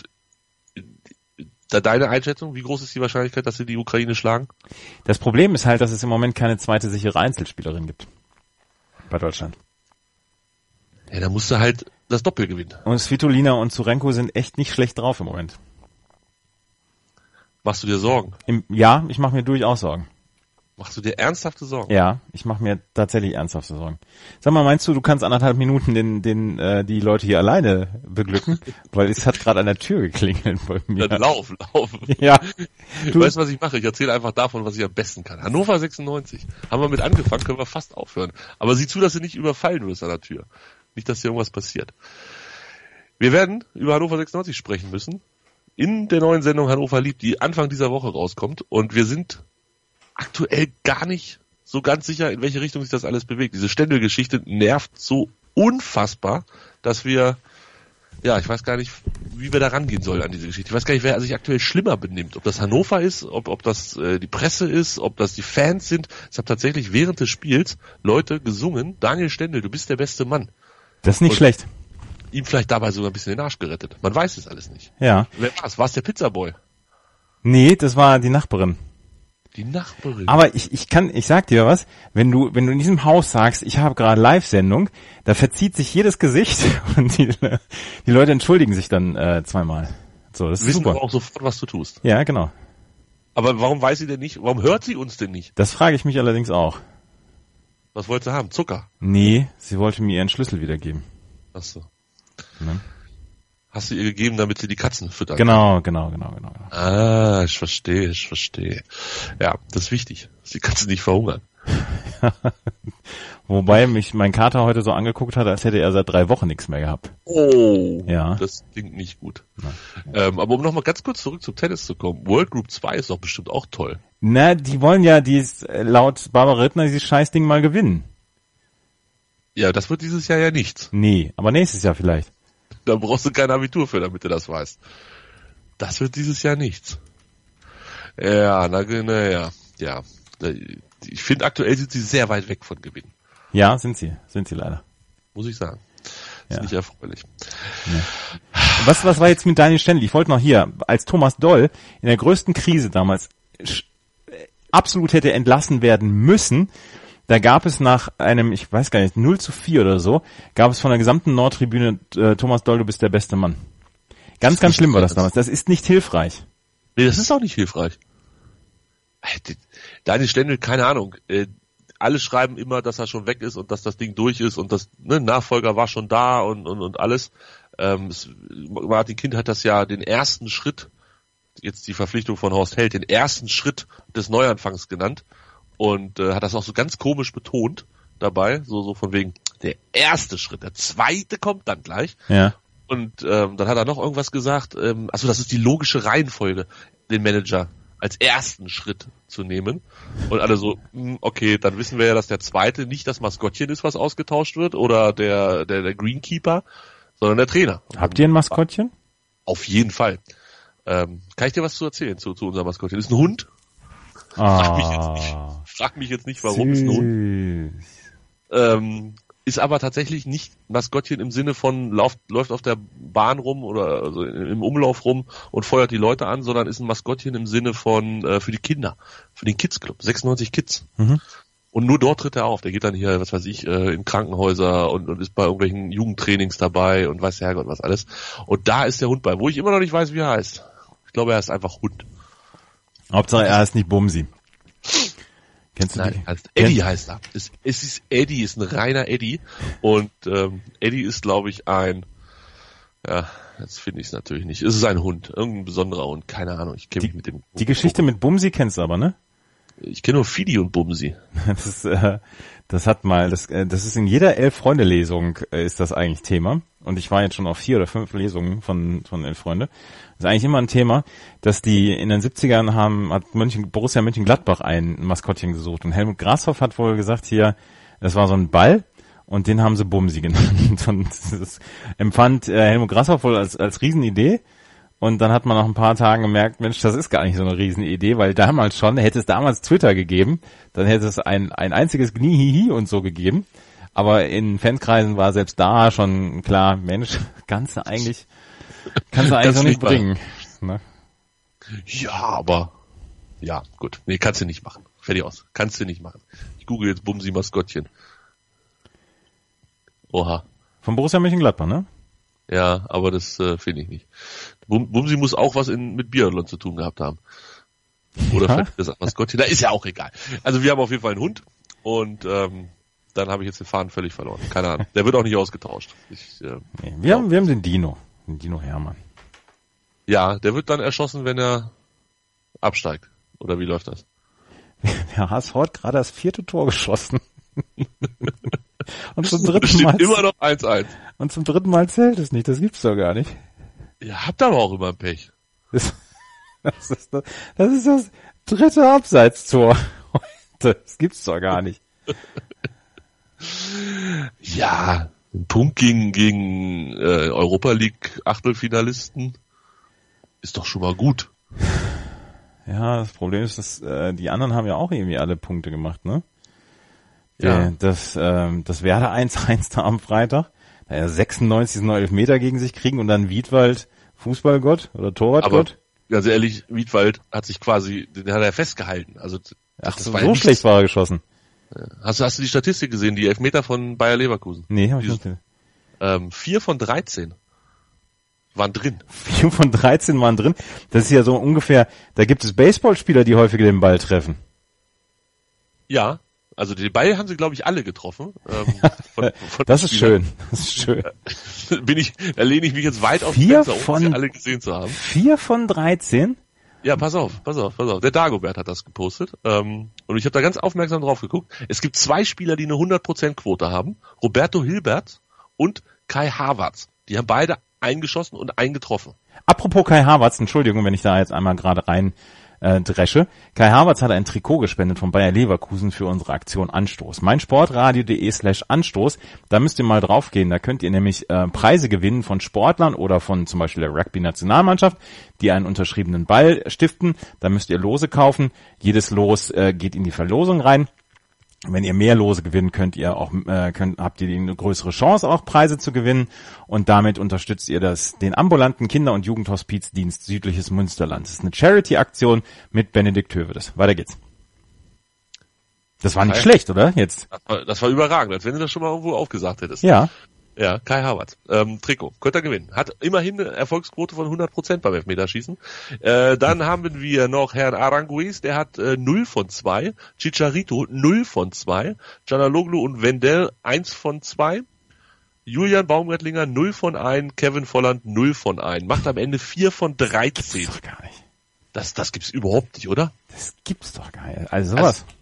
da deine Einschätzung, wie groß ist die Wahrscheinlichkeit, dass sie die Ukraine schlagen? Das Problem ist halt, dass es im Moment keine zweite sichere Einzelspielerin gibt. Bei Deutschland. Ja, da musst du halt das Doppel gewinnen. Und Svitolina und Zurenko sind echt nicht schlecht drauf im Moment. Machst du dir Sorgen? Im, ja, ich mache mir durchaus Sorgen. Machst du dir ernsthafte Sorgen? Ja, ich mache mir tatsächlich ernsthafte Sorgen. Sag mal, meinst du, du kannst anderthalb Minuten den, den, äh, die Leute hier alleine beglücken? Weil es hat gerade an der Tür geklingelt bei mir. Dann lauf, lauf. Ja. Du weißt, was ich mache? Ich erzähle einfach davon, was ich am besten kann. Hannover sechsundneunzig. Haben wir mit angefangen, können wir fast aufhören. Aber sieh zu, dass du nicht überfallen wirst an der Tür. Nicht, dass dir irgendwas passiert. Wir werden über Hannover sechsundneunzig sprechen müssen. In der neuen Sendung Hannover liebt, die Anfang dieser Woche rauskommt. Und wir sind aktuell gar nicht so ganz sicher, in welche Richtung sich das alles bewegt. Diese Ständelgeschichte nervt so unfassbar, dass wir, ja, ich weiß gar nicht, wie wir da rangehen sollen an diese Geschichte. Ich weiß gar nicht, wer sich aktuell schlimmer benimmt. Ob das Hannover ist, ob, ob das äh, die Presse ist, ob das die Fans sind. Ich habe tatsächlich während des Spiels Leute gesungen, Daniel Stendel, du bist der beste Mann. Das ist nicht Und schlecht. ihm vielleicht dabei sogar ein bisschen den Arsch gerettet. Man weiß es alles nicht. Ja. Wer war's? War es der Pizzaboy? Nee, das war die Nachbarin. Die Nachbarin. Aber ich, ich kann, ich sag dir was, wenn du, wenn du in diesem Haus sagst, ich habe gerade Live-Sendung, da verzieht sich jedes Gesicht und die, die Leute entschuldigen sich dann äh, zweimal. So, das ist Wissen super. aber auch sofort, was du tust. Ja, genau. Aber warum weiß sie denn nicht, warum hört sie uns denn nicht? Das frage ich mich allerdings auch. Was wollte sie haben? Zucker? Nee, sie wollte mir ihren Schlüssel wiedergeben. Ach so. Ne? hast du ihr gegeben, damit sie die Katzen füttern. Genau, genau, genau, genau. Ah, ich verstehe, ich verstehe. Ja, das ist wichtig, dass die Katzen nicht verhungern. Wobei mich mein Kater heute so angeguckt hat, als hätte er seit drei Wochen nichts mehr gehabt. Oh, ja. Das klingt nicht gut. Ja. Ähm, aber um nochmal ganz kurz zurück zum Tennis zu kommen, World Group zwei ist doch bestimmt auch toll. Na, die wollen ja dies, laut Barbara Rittner dieses Scheißding mal gewinnen. Ja, das wird dieses Jahr ja nichts. Nee, aber nächstes Jahr vielleicht. Da brauchst du kein Abitur für, damit du das weißt. Das wird dieses Jahr nichts. Ja, na, na ja, ja. Ich finde, aktuell sind sie sehr weit weg von Gewinnen. Ja, sind sie, sind sie leider. Muss ich sagen. Ist ja. nicht erfreulich. Ja. Was, was war jetzt mit Daniel Stendl? Ich wollte noch hier, als Thomas Doll in der größten Krise damals absolut hätte entlassen werden müssen, da gab es nach einem, ich weiß gar nicht, null zu vier oder so, gab es von der gesamten Nordtribüne, äh, Thomas Doll, du bist der beste Mann. Ganz, ganz schlimm war das damals. Das ist nicht hilfreich. Nee, das ist auch nicht hilfreich. Daniel Stendl, keine Ahnung, äh, alle schreiben immer, dass er schon weg ist und dass das Ding durch ist und das ne, Nachfolger war schon da und und, und alles. Ähm, es, Martin Kind hat das ja den ersten Schritt, jetzt die Verpflichtung von Horst Held, den ersten Schritt des Neuanfangs genannt und äh, hat das auch so ganz komisch betont dabei, so so von wegen der erste Schritt, der zweite kommt dann gleich. Ja. Und ähm, dann hat er noch irgendwas gesagt, ähm, achso, das ist die logische Reihenfolge, den Manager als ersten Schritt zu nehmen. Und alle so, okay, dann wissen wir ja, dass der zweite nicht das Maskottchen ist, was ausgetauscht wird, oder der der, der Greenkeeper, sondern der Trainer. Habt ihr ein Maskottchen? Auf jeden Fall. Ähm, kann ich dir was zu erzählen zu, zu unserem Maskottchen? Ist ein Hund. Ah, frag, mich jetzt nicht, frag mich jetzt nicht, warum. Ist ein Hund. Ähm, ist aber tatsächlich nicht Maskottchen im Sinne von läuft, läuft auf der Bahn rum oder also im Umlauf rum und feuert die Leute an, sondern ist ein Maskottchen im Sinne von äh, für die Kinder, für den Kids Club, sechsundneunzig Kids. Mhm. Und nur dort tritt er auf. Der geht dann hier, was weiß ich, äh, in Krankenhäuser und, und ist bei irgendwelchen Jugendtrainings dabei und weiß der Herrgott was alles. Und da ist der Hund bei, wo ich immer noch nicht weiß, wie er heißt. Ich glaube, er ist einfach Hund. Hauptsache, er heißt nicht Bumsi. Kennst du Nein, die? heißt Eddie heißt er. Es, es ist Eddie, ist ein reiner Eddie. Und ähm, Eddie ist, glaube ich, ein, ja, jetzt finde ich es natürlich nicht. Es ist ein Hund, irgendein besonderer Hund, keine Ahnung. Ich kenne mich mit dem. Die Geschichte mit Bumsi kennst du aber, ne? Ich kenne nur Fidi und Bumsi. Das ist, äh, das hat mal, das, äh, das ist in jeder Elf-Freunde-Lesung äh, ist das eigentlich Thema. Und ich war jetzt schon auf vier oder fünf Lesungen von von Elf Freunde. Das ist eigentlich immer ein Thema, dass die in den siebzigern haben, hat Mönchen, Borussia Mönchengladbach ein Maskottchen gesucht. Und Helmut Grashoff hat wohl gesagt hier, das war so ein Ball und den haben sie Bumsi genannt. Und das empfand äh, Helmut Grashoff wohl als als Riesenidee. Und dann hat man nach ein paar Tagen gemerkt, Mensch, das ist gar nicht so eine Riesenidee, weil damals schon, hätte es damals Twitter gegeben, dann hätte es ein ein einziges Gnihihi und so gegeben. Aber in Fankreisen war selbst da schon klar, Mensch, kannst du eigentlich, kannst du eigentlich noch nicht bringen. Ne? Ja, aber, ja, gut. Nee, kannst du nicht machen. Fertig aus. Kannst du nicht machen. Ich google jetzt Bumsi Maskottchen. Oha. Von Borussia Mönchengladbach, ne? Ja, aber das äh, finde ich nicht. Bum, Bumsi muss auch was in, mit Biathlon zu tun gehabt haben. Oder Ja? vielleicht das Maskottchen. Da ist ja auch egal. Also wir haben auf jeden Fall einen Hund und ähm, dann habe ich jetzt den Faden völlig verloren. Keine Ahnung. Der wird auch nicht ausgetauscht. Ich, äh, Nee, wir haben, wir haben den Dino. Den Dino Hermann. ja, der wird dann erschossen, wenn er absteigt. Oder wie läuft das? Der H S V hat gerade das vierte Tor geschossen. Und zum Da dritten steht Mal, immer noch eins eins. und zum dritten Mal zählt es nicht. Das gibt's doch gar nicht. Ihr habt aber auch immer ein Pech. Das, das, ist, das, das ist das dritte Abseitstor heute. Das gibt's doch gar nicht. Ja, ein Punkt gegen, gegen äh, Europa League Achtelfinalisten ist doch schon mal gut. Ja, das Problem ist, dass äh, die anderen haben ja auch irgendwie alle Punkte gemacht, ne? Ja. Der, das, ähm, das Werder eins eins da am Freitag, da ja sechsundneunzig noch Elfmeter gegen sich kriegen und dann Wiedwald Fußballgott oder Torwartgott. Aber ganz ehrlich, Wiedwald hat sich quasi, den hat er festgehalten. Also Ach, das so, war so ja schlecht war er geschossen. Hast, hast du die Statistik gesehen, die Elfmeter von Bayer Leverkusen? Nee, hab ich Dieses, nicht. ähm, vier von dreizehn waren drin. Vier von dreizehn waren drin. Das ist ja so ungefähr, da gibt es Baseballspieler, die häufiger den Ball treffen. Ja, Also den Ball haben sie, glaube ich, alle getroffen. Ähm, von, von das ist schön. Das ist schön. Bin ich, da lehne ich mich jetzt weit auf die Vier Fenster, um von, sie alle gesehen zu haben. Vier von dreizehn? Ja, pass auf, pass auf, pass auf. Der Dagobert hat das gepostet. Ähm, und ich habe da ganz aufmerksam drauf geguckt. Es gibt zwei Spieler, die eine hundert Prozent Quote haben. Roberto Hilbert und Kai Havertz. Die haben beide eingeschossen und eingetroffen. Apropos Kai Havertz, Entschuldigung, wenn ich da jetzt einmal gerade rein äh, dresche. Kai Havertz hat ein Trikot gespendet von Bayer Leverkusen für unsere Aktion Anstoß. meinsportradio.de slash Anstoß. Da müsst ihr mal draufgehen. Da könnt ihr nämlich äh, Preise gewinnen von Sportlern oder von zum Beispiel der Rugby-Nationalmannschaft, die einen unterschriebenen Ball stiften. Da müsst ihr Lose kaufen. Jedes Los äh, geht in die Verlosung rein. Wenn ihr mehr Lose gewinnt, könnt ihr auch äh, könnt, habt ihr eine größere Chance, auch Preise zu gewinnen, und damit unterstützt ihr das den ambulanten Kinder- und Jugendhospizdienst Südliches Münsterland. Das ist eine Charity-Aktion mit Benedikt Hövedes. Weiter geht's. Das war nicht Kai, schlecht, oder? Jetzt. Das war, das war überragend, als wenn du das schon mal irgendwo aufgesagt hättest. Ja. Ja, Kai Havertz. Ähm, Trikot. Könnte er gewinnen. Hat immerhin eine Erfolgsquote von hundert Prozent beim Elfmeterschießen. Äh, dann haben wir noch Herrn Aranguiz, der hat äh, null von zwei. Chicharito null von zwei. Canaloglu und Wendell eins von zwei. Julian Baumgartlinger null von eins. Kevin Volland null von eins. Macht am Ende vier von dreizehn. Das gibt's doch gar nicht. Das, das gibt's überhaupt nicht, oder? Das gibt's doch gar nicht. Also sowas. Also,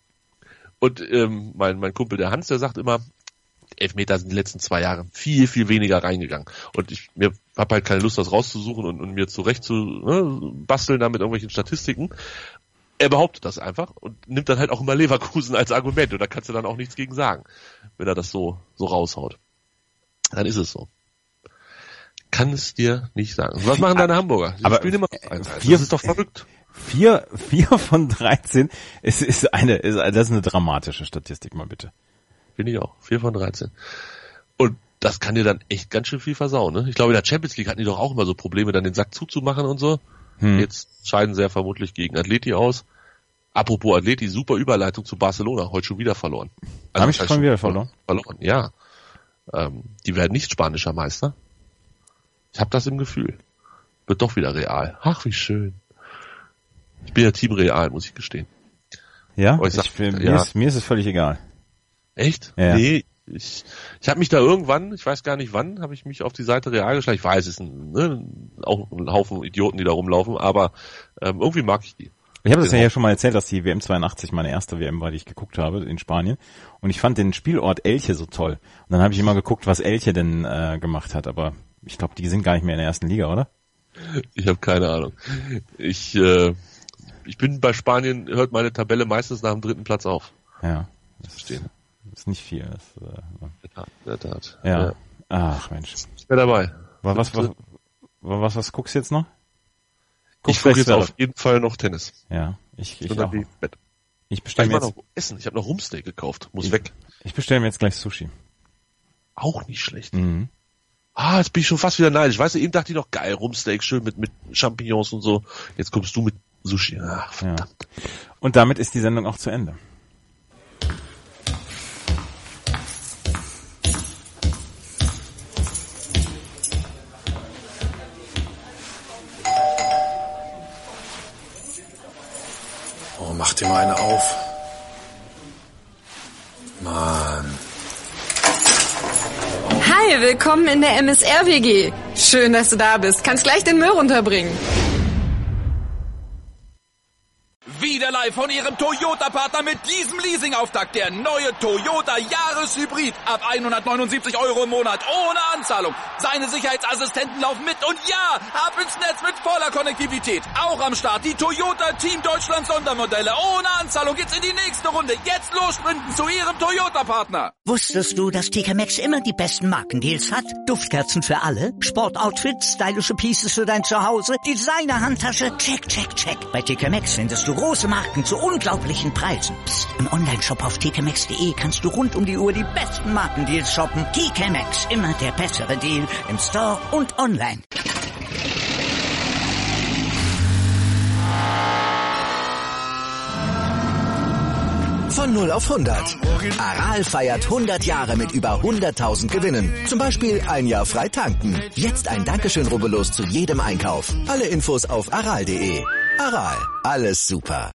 und ähm, mein, mein Kumpel, der Hans, der sagt immer, Elfmeter sind die letzten zwei Jahre viel, viel weniger reingegangen. Und ich mir habe halt keine Lust, das rauszusuchen und, und mir zurecht zu ne, basteln da mit irgendwelchen Statistiken. Er behauptet das einfach und nimmt dann halt auch immer Leverkusen als Argument. Und da kannst du dann auch nichts gegen sagen, wenn er das so so raushaut. Dann ist es so. Kann es dir nicht sagen. Was machen deine Hamburger? Sie aber spielen immer eins eins. Das ist doch verrückt. Vier, vier von dreizehn ist, ist eine, ist, das ist eine dramatische Statistik, mal bitte. Finde ich auch. vier von dreizehn. Und das kann dir dann echt ganz schön viel versauen, ne? Ich glaube, in der Champions League hatten die doch auch immer so Probleme, dann den Sack zuzumachen und so. Hm. Jetzt scheiden sie ja vermutlich gegen Atleti aus. Apropos Atleti, super Überleitung zu Barcelona. Heute schon wieder verloren. Also Habe ich schon wieder verloren? Verloren, ja. Ähm, die werden nicht spanischer Meister. Ich habe das im Gefühl. Wird doch wieder Real. Ach, wie schön. Ich bin ja Team Real, muss ich gestehen. Ja? Ich sag, ich, mir, ja. Ist, mir ist es völlig egal. Echt? Ja. Nee, ich, ich habe mich da irgendwann, ich weiß gar nicht wann, habe ich mich auf die Seite Real geschlagen. Ich weiß, es ist ein, ne, auch ein Haufen Idioten, die da rumlaufen, aber ähm, irgendwie mag ich die. Ich habe das ja hier schon mal erzählt, dass die W M zweiundachtzig meine erste W M war, die ich geguckt habe in Spanien. Und ich fand den Spielort Elche so toll. Und dann habe ich immer geguckt, was Elche denn äh, gemacht hat. Aber ich glaube, die sind gar nicht mehr in der ersten Liga, oder? Ich habe keine Ahnung. Ich äh, ich bin bei Spanien, hört meine Tabelle meistens nach dem dritten Platz auf. Ja, das verstehe. Das ist nicht viel. Das, äh, in der Tat, in der Tat. Ja. ja. Ach Mensch. Ich bin dabei. Was, was, was, was, was guckst du jetzt noch? Guckst ich gucke jetzt auf jeden Fall noch Tennis. Ja, ich, ich und auch. Bett. Ich bestelle mir jetzt noch Essen. Ich habe noch Rumsteak gekauft. Muss ich, weg. Ich bestelle mir jetzt gleich Sushi. Auch nicht schlecht. Mhm. Ah, jetzt bin ich schon fast wieder neidisch. Weißt du, eben dachte ich noch, geil, Rumsteak, schön mit, mit Champignons und so. Jetzt kommst du mit Sushi. Ach, verdammt. Ja. Und damit ist die Sendung auch zu Ende. Oh, mach dir mal eine auf. Mann. Hi, willkommen in der M S R W G. Schön, dass du da bist. Kannst gleich den Müll runterbringen. Wieder live von Ihrem Toyota-Partner mit diesem Leasing-Auftakt. Der neue Toyota Jahreshybrid. Ab hundertneunundsiebzig Euro im Monat. Ohne Anzahlung. Seine Sicherheitsassistenten laufen mit. Und ja, ab ins Netz mit voller Konnektivität. Auch am Start die Toyota Team Deutschland Sondermodelle. Ohne Anzahlung geht's in die nächste Runde. Jetzt los sprinten zu Ihrem Toyota-Partner. Wusstest du, dass T K Maxx immer die besten Markendeals hat? Duftkerzen für alle, Sportoutfits, stylische Pieces für dein Zuhause, Designer-Handtasche, check, check, check. Bei T K Maxx findest du große Marken zu unglaublichen Preisen. Psst. Im Onlineshop auf t k maxx punkt d e kannst du rund um die Uhr die besten Markendeals shoppen. T K Maxx, immer der bessere Deal im Store und online. Von null auf hundert. Aral feiert hundert Jahre mit über hunderttausend Gewinnen. Zum Beispiel ein Jahr frei tanken. Jetzt ein Dankeschön, rubbellos zu jedem Einkauf. Alle Infos auf aral punkt de. Aral, alles super.